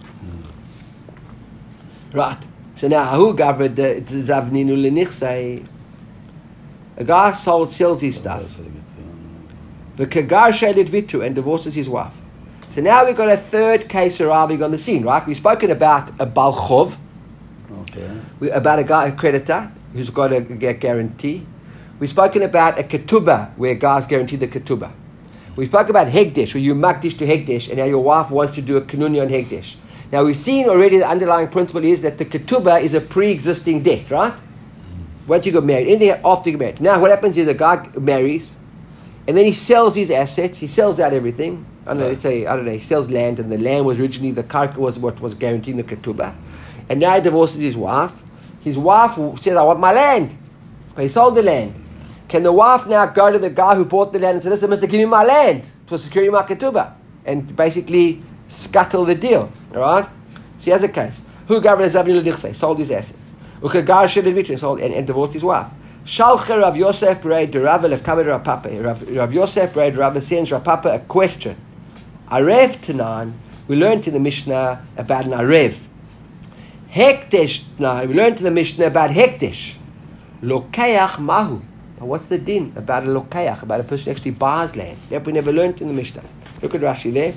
Right. So now, who gathered the zavninu lenichsei? A guy sells his stuff. The kagar shaded vitu and divorces his wife. So now we've got a third case arriving on the scene, right? We've spoken about a balchov, about a guy, a creditor, who's got a guarantee. We've spoken about a ketubah, where guys guarantee the ketubah. We spoke about hegdesh, where you makdish to hegdesh, and now your wife wants to do a kenunya on hegdesh. Now we've seen already the underlying principle is that the ketubah is a pre-existing debt, right? Once you got married, anything after you get married. Now what happens is a guy marries, and then he sells his assets, he sells out everything. He sells land, and the land was originally, the karka was what was guaranteeing the ketubah. And now he divorces his wife. His wife says, I want my land. But he sold the land. Can the wife now go to the guy who bought the land and say, listen, mister, give me my land for securing my ketubah? And basically scuttle the deal. Alright? So he has a case. Who governs Zavninu Lichsei? Sold his assets. Ukagar Shedevitri sold and divorced his wife. Shalcha Rav Yosef Bereid Rav Lekamed Rav Papa. Rav Yosef Bereid Rav sends Rav Papa a question. Arev Tanan, we learned in the Mishnah about an Arev. Hekdesh Tanan, we learned in the Mishnah about Hekdesh. Lokeach Mahu. What's the din about a lokeach, about a person who actually buys land? That we never learned in the Mishnah. Look at Rashi there.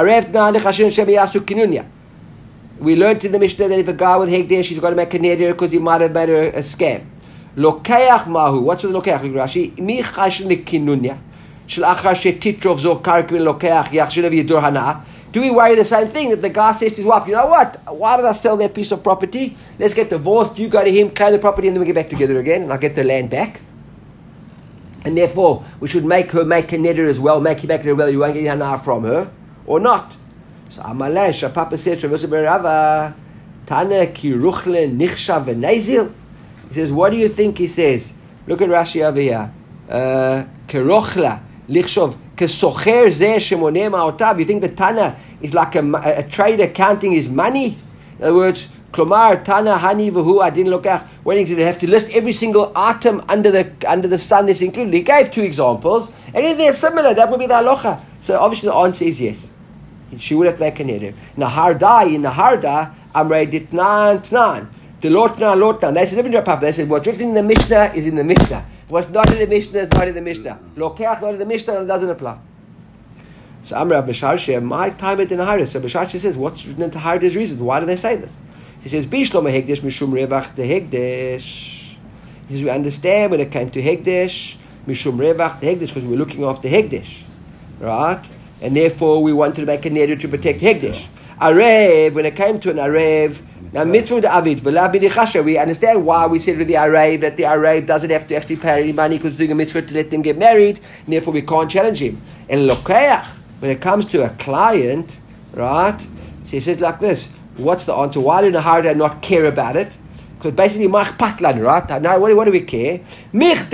We learned in the Mishnah that if a guy with hegdesh, he's got to make a neder because he might have made a scam. Lokeach mahu. What's the lokeach? Rashi. Mi chashin lekinunya. Shel achar shetitrov zo karkin lokeach yachshin v'yidur hana. Do we worry the same thing that the guy says to his wife, you know what? Why did I sell that piece of property? Let's get divorced. You go to him, claim the property, and then we get back together again, and I'll get the land back. And therefore, we should make her make a neder as well, make him make it well, you won't get hana from her, or not. So Amalesh, Papa says to Rava, Tana ki ruchle nichsha v'nezil. He says, what do you think? He says, look at Rashi over here. Kerochla lichshov kesocher zeh shemoneh ma'otav. You think the Tana is like a trader counting his money? In other words, Klomar Tana Hani V'hu Adin Lokach. When he did have to list every single item under the sun that's included. He gave two examples, and if they're similar, that would be the halacha. So obviously the answer is yes. She would have to make a neder. Naharda in Naharda Amrei Ditnan Tnan. The Lotnan. They said different Papa. They said what's written in the Mishnah is in the Mishnah. What's not in the Mishnah is not in the Mishnah. Lokach not in the Mishnah, and it doesn't apply. So Amrei B'Sharshe, my time at the Naharda. So B'Sharshe says, what's written in Naharda's reasons? Why do they say this? He says, Bishloma Hegdesh Mishum Revach the Hegdesh. He says, we understand when it came to Hegdesh, Mishum Revach the Hegdesh, because we were looking after Hegdesh. Right? And therefore we wanted to make a neder to protect Hegdesh. Arev, when it came to an Arev, now mitzvah to Avid, we understand why we said with the Arev that the Arev doesn't have to actually pay any money because he's doing a mitzvah to let them get married, and therefore we can't challenge him. And Lokeach, when it comes to a client, right, so he says like this, what's the answer? Why do Naharda not care about it? Because basically, mach patlan, right? Now, what do we care? He says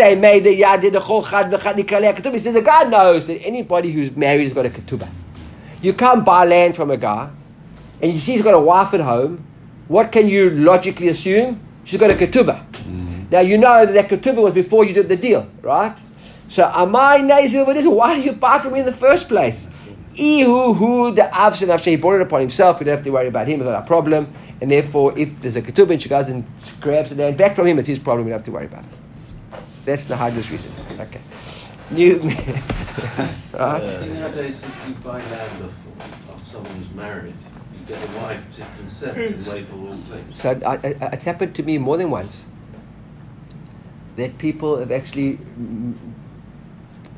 the guy knows that anybody who's married has got a ketubah. You can't buy land from a guy, and you see he's got a wife at home. What can you logically assume? She's got a ketubah. Mm-hmm. Now, you know that ketubah was before you did the deal, right? So, amai nazil v'nizil, why do you buy from me in the first place? Ihu the avshin after he brought it upon himself, we don't have to worry about him, it's not our problem. And therefore, if there's a ketubah and she goes and grabs the land back from him, it's his problem, we don't have to worry about it. That's the hardest reason. Okay. Right? Nowadays, if you buy land of someone who's married, you get a wife to consent and waive all claims. So it's happened to me more than once that people have actually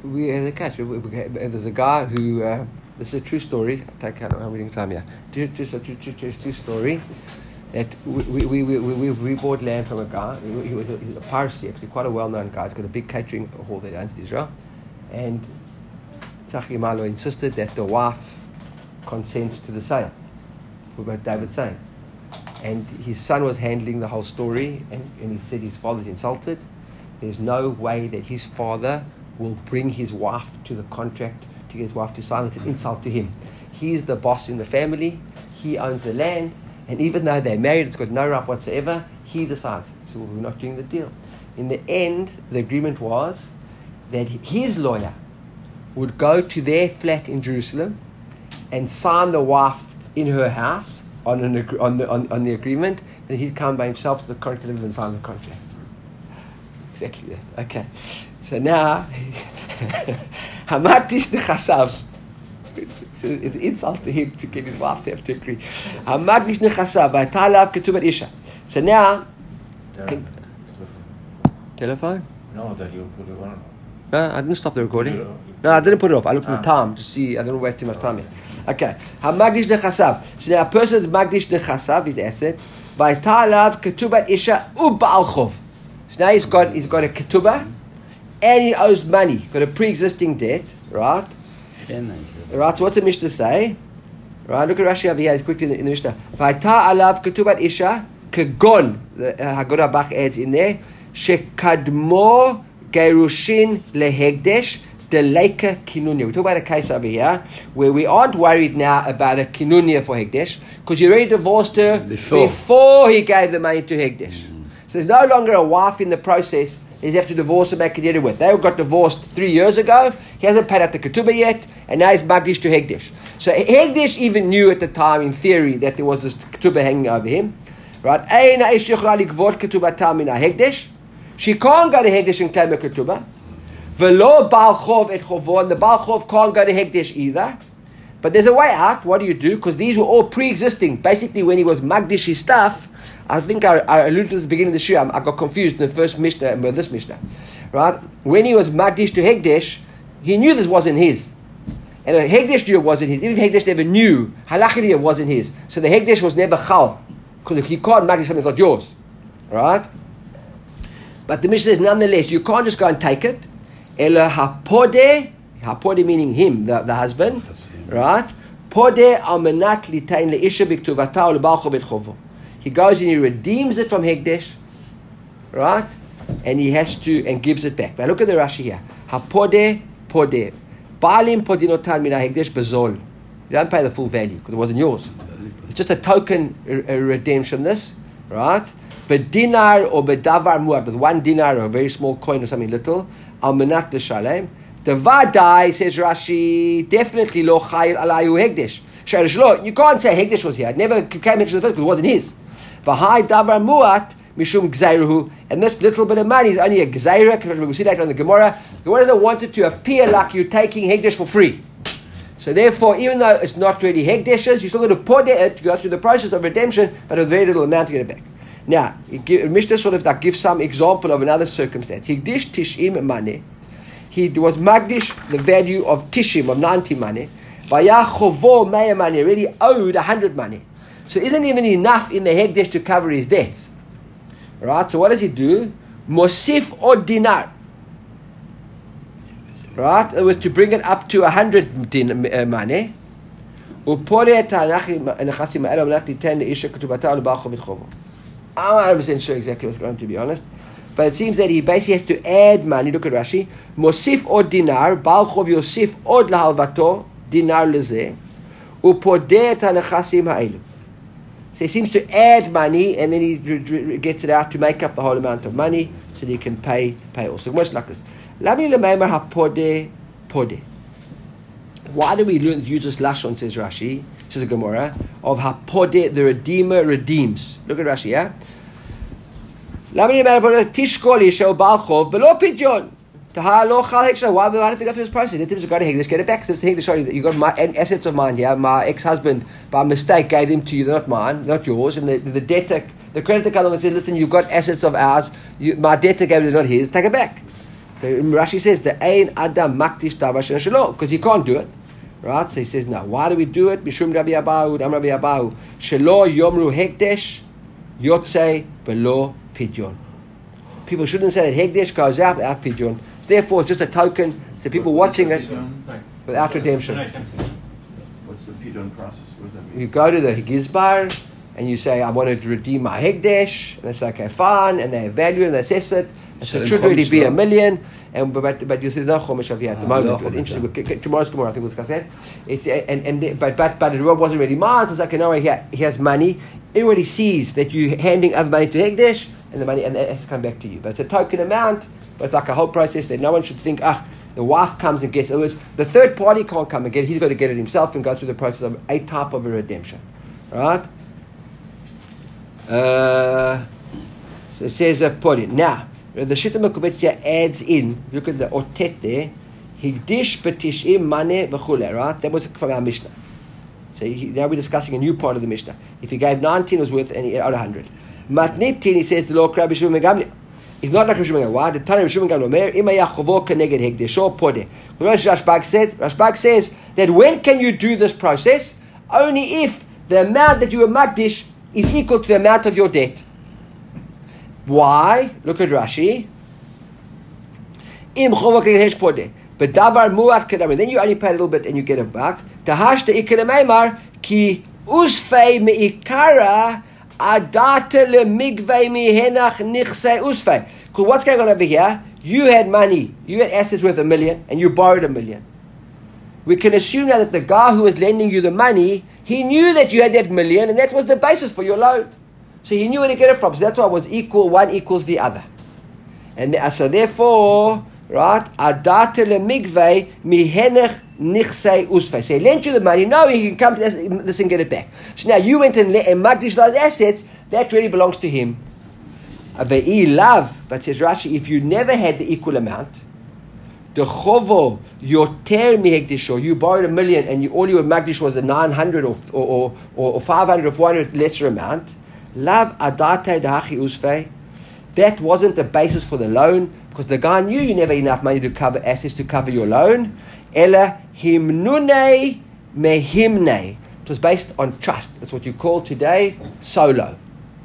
we had a catch. There's a guy who. This is a true story. I don't know how many time here. Just a true story. That we bought land from a guy. He's a Parsi, actually, quite a well-known guy. He's got a big catering hall there in Israel, and Tzachki Malo insisted that the wife consents to the sale. What David's saying, and his son was handling the whole story, and he said his father's insulted. There's no way that his father will bring his wife to the contract to get his wife to sign. It's an insult to him. He's the boss in the family. He owns the land. And even though they're married, it's got no right whatsoever, he decides. So we're not doing the deal. In the end, the agreement was that his lawyer would go to their flat in Jerusalem and sign the wife in her house on the agreement, and he'd come by himself to the contract and sign the contract. Exactly that. Okay. So now, Hamatish the Chasav. It's an insult to him to get his wife to have to agree. Hamagdish nechasav v'atalav ketubat isha. So now, telephone? No, that you put it on. No, I didn't stop the recording. No, I didn't put it off. I looked at the time to see. I don't waste too much time here. Okay. Hamagdish nechasav. So now a person's magdish nechasav, his assets, v'atalav ketubat isha u'ba'al chov. So now he's got a ketubah, and he owes money. Got a pre-existing debt, right? Right, so what's the Mishnah say? Right, look at Rashi over here quickly in the Mishnah. V'ayta alav ketubat isha kegon. The Haggadah Bach adds in there. Shekadmo gerushin lehegdesh deleka kinunya. We talk about a case over here where we aren't worried now about a kinunya for hegdesh because he already divorced her before he gave the money to hegdesh. So there's no longer a wife in the process. He'd have to divorce her back together with. They got divorced 3 years ago. He hasn't paid out the ketubah yet, and now he's magdish to Hegdesh. So Hegdesh even knew at the time, in theory, that there was this ketubah hanging over him. Right? She can't go to Hegdesh and claim a ketubah. V'lo Baal Chov et Chovo, and the Baal Chov can't go to Hegdesh either. But there's a way out. What do you do? Because these were all pre-existing. Basically, when he was magdish his stuff, I think I alluded to this at the beginning of the shir. I got confused in the first Mishnah with this Mishnah. Right? When he was magdish to Hegdesh, he knew this wasn't his. And the Hegdesh knew it wasn't his. Even if Hegdesh never knew, halachically it wasn't his. So the Hegdesh was never chal. Because if you can't magdish something, it's not yours. Right? But the Mishnah says, nonetheless, you can't just go and take it. Ela hapode meaning him, the husband. Right? Pode almanat litain leisha biktuvata ulebal chov et chovo. He goes and he redeems it from Hegdesh, right? And he has to, and gives it back. Now look at the Rashi here. Hapode, pode. Baalim podinotan mina Hegdesh bezol. You don't pay the full value because it wasn't yours. It's just a token redemption, this, right? Bedinar or bedavar muad, with 1 dinar or a very small coin or something little, almanat l'shalem. The vadai, says Rashi, definitely lo chayil alayu Hegdesh. You can't say Hegdesh was here. It never came into the first because it wasn't his. V'hai davar muat mishum gzeiruhu, and this little bit of money is only a gzeira. We see that on the Gemara. The Gemara doesn't want it to appear like you're taking Hegdesh for free. So therefore, even though it's not really Hegdesh's, you're still going to put it to go through the process of redemption, but with very little amount to get it back. Now, Mishnah sort of like gives some example of another circumstance. Hegdish tishim mane. He was magdish the value of tishim of 90 mane. Vaya chovo mea mane, already owed 100 mane. So isn't even enough in the Hegdesh to cover his debts. Right? So what does he do? Mosif or dinar. Right? It was to bring it up to 100 mane. I'm not 100% sure exactly what's going on, to be honest. But it seems that he basically has to add money. Look at Rashi. Mosif or dinar. Baal chov yosif od lahalvato. Dinar lezeh. Upodeh et hanechasim ha'elu. So he seems to add money, and then he gets it out to make up the whole amount of money, so that he can pay also. Almost like this. Lami lemeimar hapodeh podeh. Why do we use this lashon, says Rashi, says the Gemara, of hapodeh, the Redeemer redeems. Look at Rashi, yeah? Lami lemeimar hapodeh tishkol yishau bal chov belo pidyon. Why do I have to go through this process? Let him just go to Hegdesh, get it back. Says Hegdesh, you got my assets of mine here. My ex-husband, by mistake, gave them to you. They're not mine, not yours. And the debtor, the creditor comes along and says, listen, you've got assets of ours. My debtor gave it, not his. Take it back. Rashi says the Ein Adam Makdish Davar Shelo because he can't do it, right? So he says no. Why do we do it? Mishum Rabbi Abahu, Dam Rabbi Abahu, Shelo Yomru Hekdesh, Yotzei Belo Pidyon. People shouldn't say that Hekdesh goes out without Pidyon. So therefore, it's just a token. So people watching it without redemption. What's the Pidyon process? What does that mean? You go to the Gizbar and you say, I want to redeem my Hekdesh. And they say, okay, fine. And they value and they assess it. So it should really be $1 million. But you say, no Chumash of at the moment. It was interesting. Tomorrow's Gemara, I think we'll discuss that. But the reward wasn't really mine. So it's like, no, he has money. Everybody sees that you're handing other money to Hekdesh and the money, and it has to come back to you. But it's a token amount. But it's like a whole process that no one should think, the wife comes and gets it. In other words, the third party can't come and get it. He's got to get it himself and go through the process of a type of a redemption. Right? So it says, put it. Now, the Shita Mekubetzia adds in, look at the otet there, Higdish betishim mane v'chule, right? That was from our Mishnah. So now we're discussing a new part of the Mishnah. If he gave 19, it was worth and he owed 100. Matnitin, he says, the law Rabbi Shimon Gamliel. He's not like Rabbi Shimon Gamliel. Why? The Tanya Rabbi Shimon Gamliel Omer, Ima yachovo keneged hegdesho podeh. What Rashbag said? Rashbag says that when can you do this process? Only if the amount that you were magdish is equal to the amount of your debt. Why? Look at Rashi. Im chovo keneged podeh. But davar muat kedamim. Then you only pay a little bit and you get it back. Tahashta ikenemeimar ki usfei meikara adate le migvei mihenach nichsei usfei. Because what's going on over here? You had money, you had assets worth $1 million, and you borrowed $1 million. We can assume now that the guy who was lending you the money, he knew that you had that $1 million, and that was the basis for your loan. So he knew where to get it from. So that's why it was equal. One equals the other, and so therefore. Right? Adate le migvei mihenech nichsei usfei. So he lent you the money, knowing he can come to this and get it back. So now you went and magdish those assets, that really belongs to him. Ve'i love, but says Rashi, if you never had the equal amount, the chovo yoter mihegdisho, you borrowed $1 million and all your magdish was a 900 or 500 or 400 lesser amount, love adate dahachi usfei, that wasn't the basis for the loan, because the guy knew you never had enough money to cover assets to cover your loan. Ela himnune mehimne. It was based on trust. That's what you call today solo.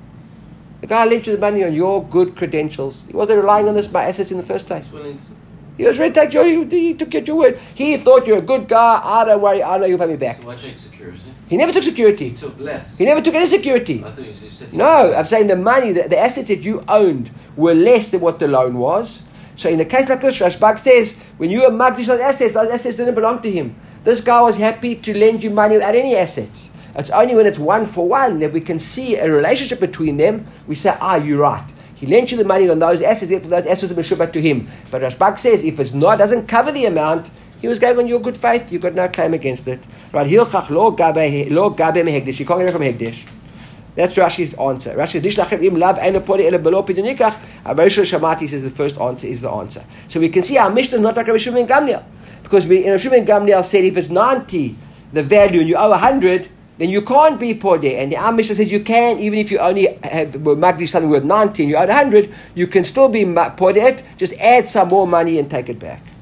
The guy lent you the money on your good credentials. He wasn't relying on my assets in the first place. He was ready to take he took your word. He thought you're a good guy. I don't worry. I know you'll pay me back. So why take security? He never took security. He took less. He never took any security. I thought you said No, I'm saying the money, the assets that you owned were less than what the loan was. So in a case like this, Rashbag says, when you were magdish those assets didn't belong to him. This guy was happy to lend you money without any assets. It's only when it's one for one that we can see a relationship between them. We say, you're right. He lent you the money on those assets, therefore those assets will be shubbat to him. But Rashbag says, if it's not, doesn't cover the amount, he was going on your good faith. You've got no claim against it. Right? Hilchach lo gabe mehegdish. You can't get it from hegdish. That's Rashi's answer. Rashi says, im lav eine poli ele belo pidunikach. Avarishal Shamati says the first answer is the answer. So we can see our Mishnah is not like Rabbi Shimon Gamliel. Because Rabbi Shimon Gamliel said if it's 90, the value, and you owe 100, then you can't be podeh. And our Mishnah says you can, even if you only have magdish something worth 90 and you owe 100, you can still be podeh. Just add some more money and take it back.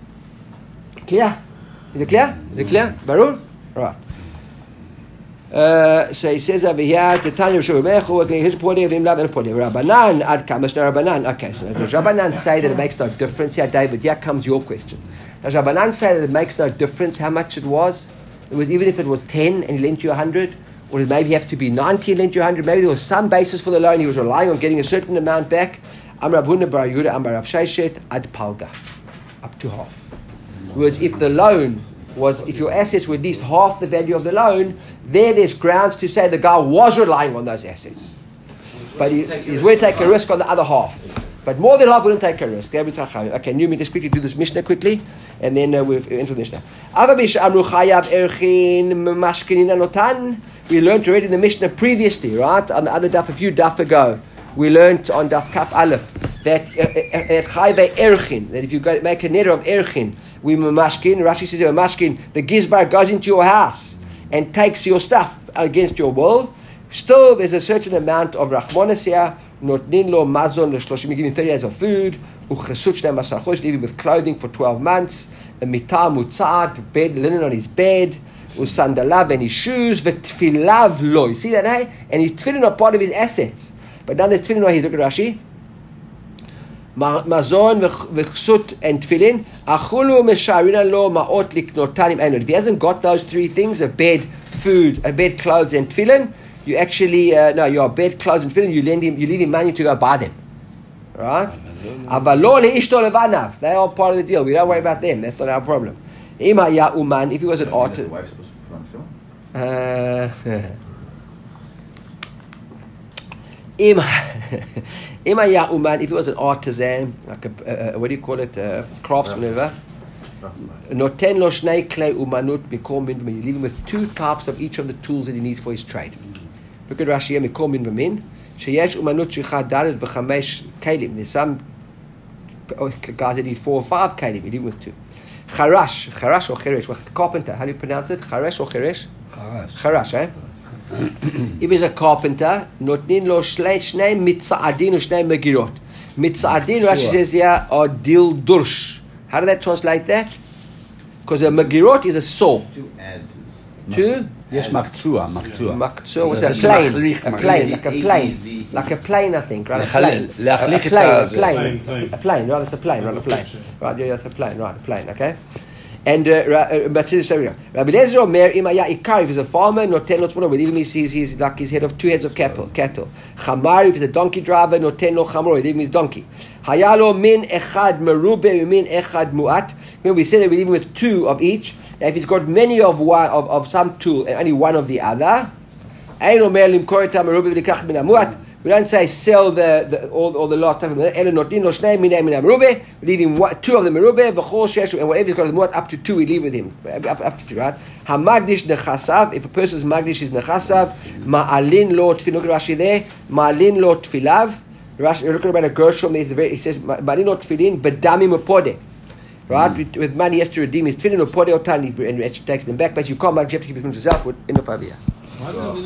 Clear? Is it clear? Is it clear? Barur? Right. So he says over here, Titania Rabbanan ad kamas Rabbanan. Okay, so does Rabbanan say that it makes no difference here, David? Here comes your question. Does Rabbanan say that it makes no difference how much it was? It was even if it was 10 and he lent you 100, or it maybe have to be 90 and lent you 100. Maybe there was some basis for the loan. He was relying on getting a certain amount back. Amar Rav Huna bar Yehuda Amar Rav Sheshet ad palga, up to half. In other words, if the loan was, if your assets were at least half the value of the loan, there's grounds to say the guy was relying on those assets. But he's willing to take a risk on the other half. But more than half wouldn't take a risk. Okay, Numi, just quickly do this Mishnah quickly, and then we've entered the Mishnah. We learned already in the Mishnah previously, right? On the other daf, a few daf ago, we learned on daf Kaf Aleph that Chayve Erchin, that if you make a neder of Erchin, we mamashkin, Rashi says mamashkin, the gizbar goes into your house and takes your stuff against your will. Still, there's a certain amount of rachmonas here נותנים לו מזון ל-30, you give him 30 days of food, וכסות 12 חודש, leave him with clothing for 12 months, מיטה מוצעת, linen on his bed, וסנדליו and his shoes, ותפיליו לא. You see that, hey? And his tefillin are part of his assets. But now the tefillin are here, look at Rashi. מזון וכסות and tefillin, אכולו משערינה לו מעות לקנותן אם אין לו. If he hasn't got those three things, a bed, food, a bed, clothes and tefillin, you actually, your bed, clothes and tefillin, you leave him money to go buy them. Right? אבל לא לאשתו לבניו. They are part of the deal. We don't worry about them. That's not our problem. אם היה אומן, if he was an artist... The wife's supposed to put on film? אם היה אומן, if he was an artisan, like a, what do you call it, craftsman, whatever, נותן לו שני כלי אומנות מכל מין ומין. You leave him with 2 types of each of the tools that he needs for his trade. Look at Rashi here, מכל מין ומין, שיש אומנות צריכה ד' ו5 כלים. There's some guys that need 4 or 5 כלים. You leave him with 2. חרש או חרש, carpenter, how do you pronounce it? חרש או חרש? חרש, eh? If he's a carpenter, נותנים לו שני מצעדין ושני מגירות. מצעדין, Rashi says here, are dildursh. How do they translate that? Because a magirot is a saw. 2 adds. 2? יש מקצוע. Maktsua, what's that? Like a plane, I think, right? להחליק את A plane, right? It's a plane, right? A plane. Right, yeah, it's a plane, right? A plane, okay? And Rabbi Eliezer Omer, אם היה עיקר, if he's a farmer, נותן לו תמונה, believe me, he's like his head of 2 heads of cattle. חמר, if he's a donkey driver, נותן לו חמור, believe me, his donkey. היה לו מין אחד מרובה ומין אחד מועט. When we said that we leave him with 2 of each, if he's got many of one of some tool and only one of the other, אין אומר למכור את המרובה ולקח מן המועט. We don't say sell all the lot of them. אלא נותנים לו שני מיני מן המרובה, we leave him 2 of the מרובה, וכל שיש, and whatever he's got of the מועט, up to 2 we leave with him. Up to 2, right? המקדיש נכסיו, if a person's מקדיש is נכסיו, מעלין לו תפילין, look at Rashi there, מעלין לו תפיליו, Rashi, you're looking about a Gershom, he says, מעלין לו תפילין בדמים ופודה. Right? With money he has to redeem his tefillin or pode otan, and he takes them back, but you can't, you have to keep it to yourself. Enough over here.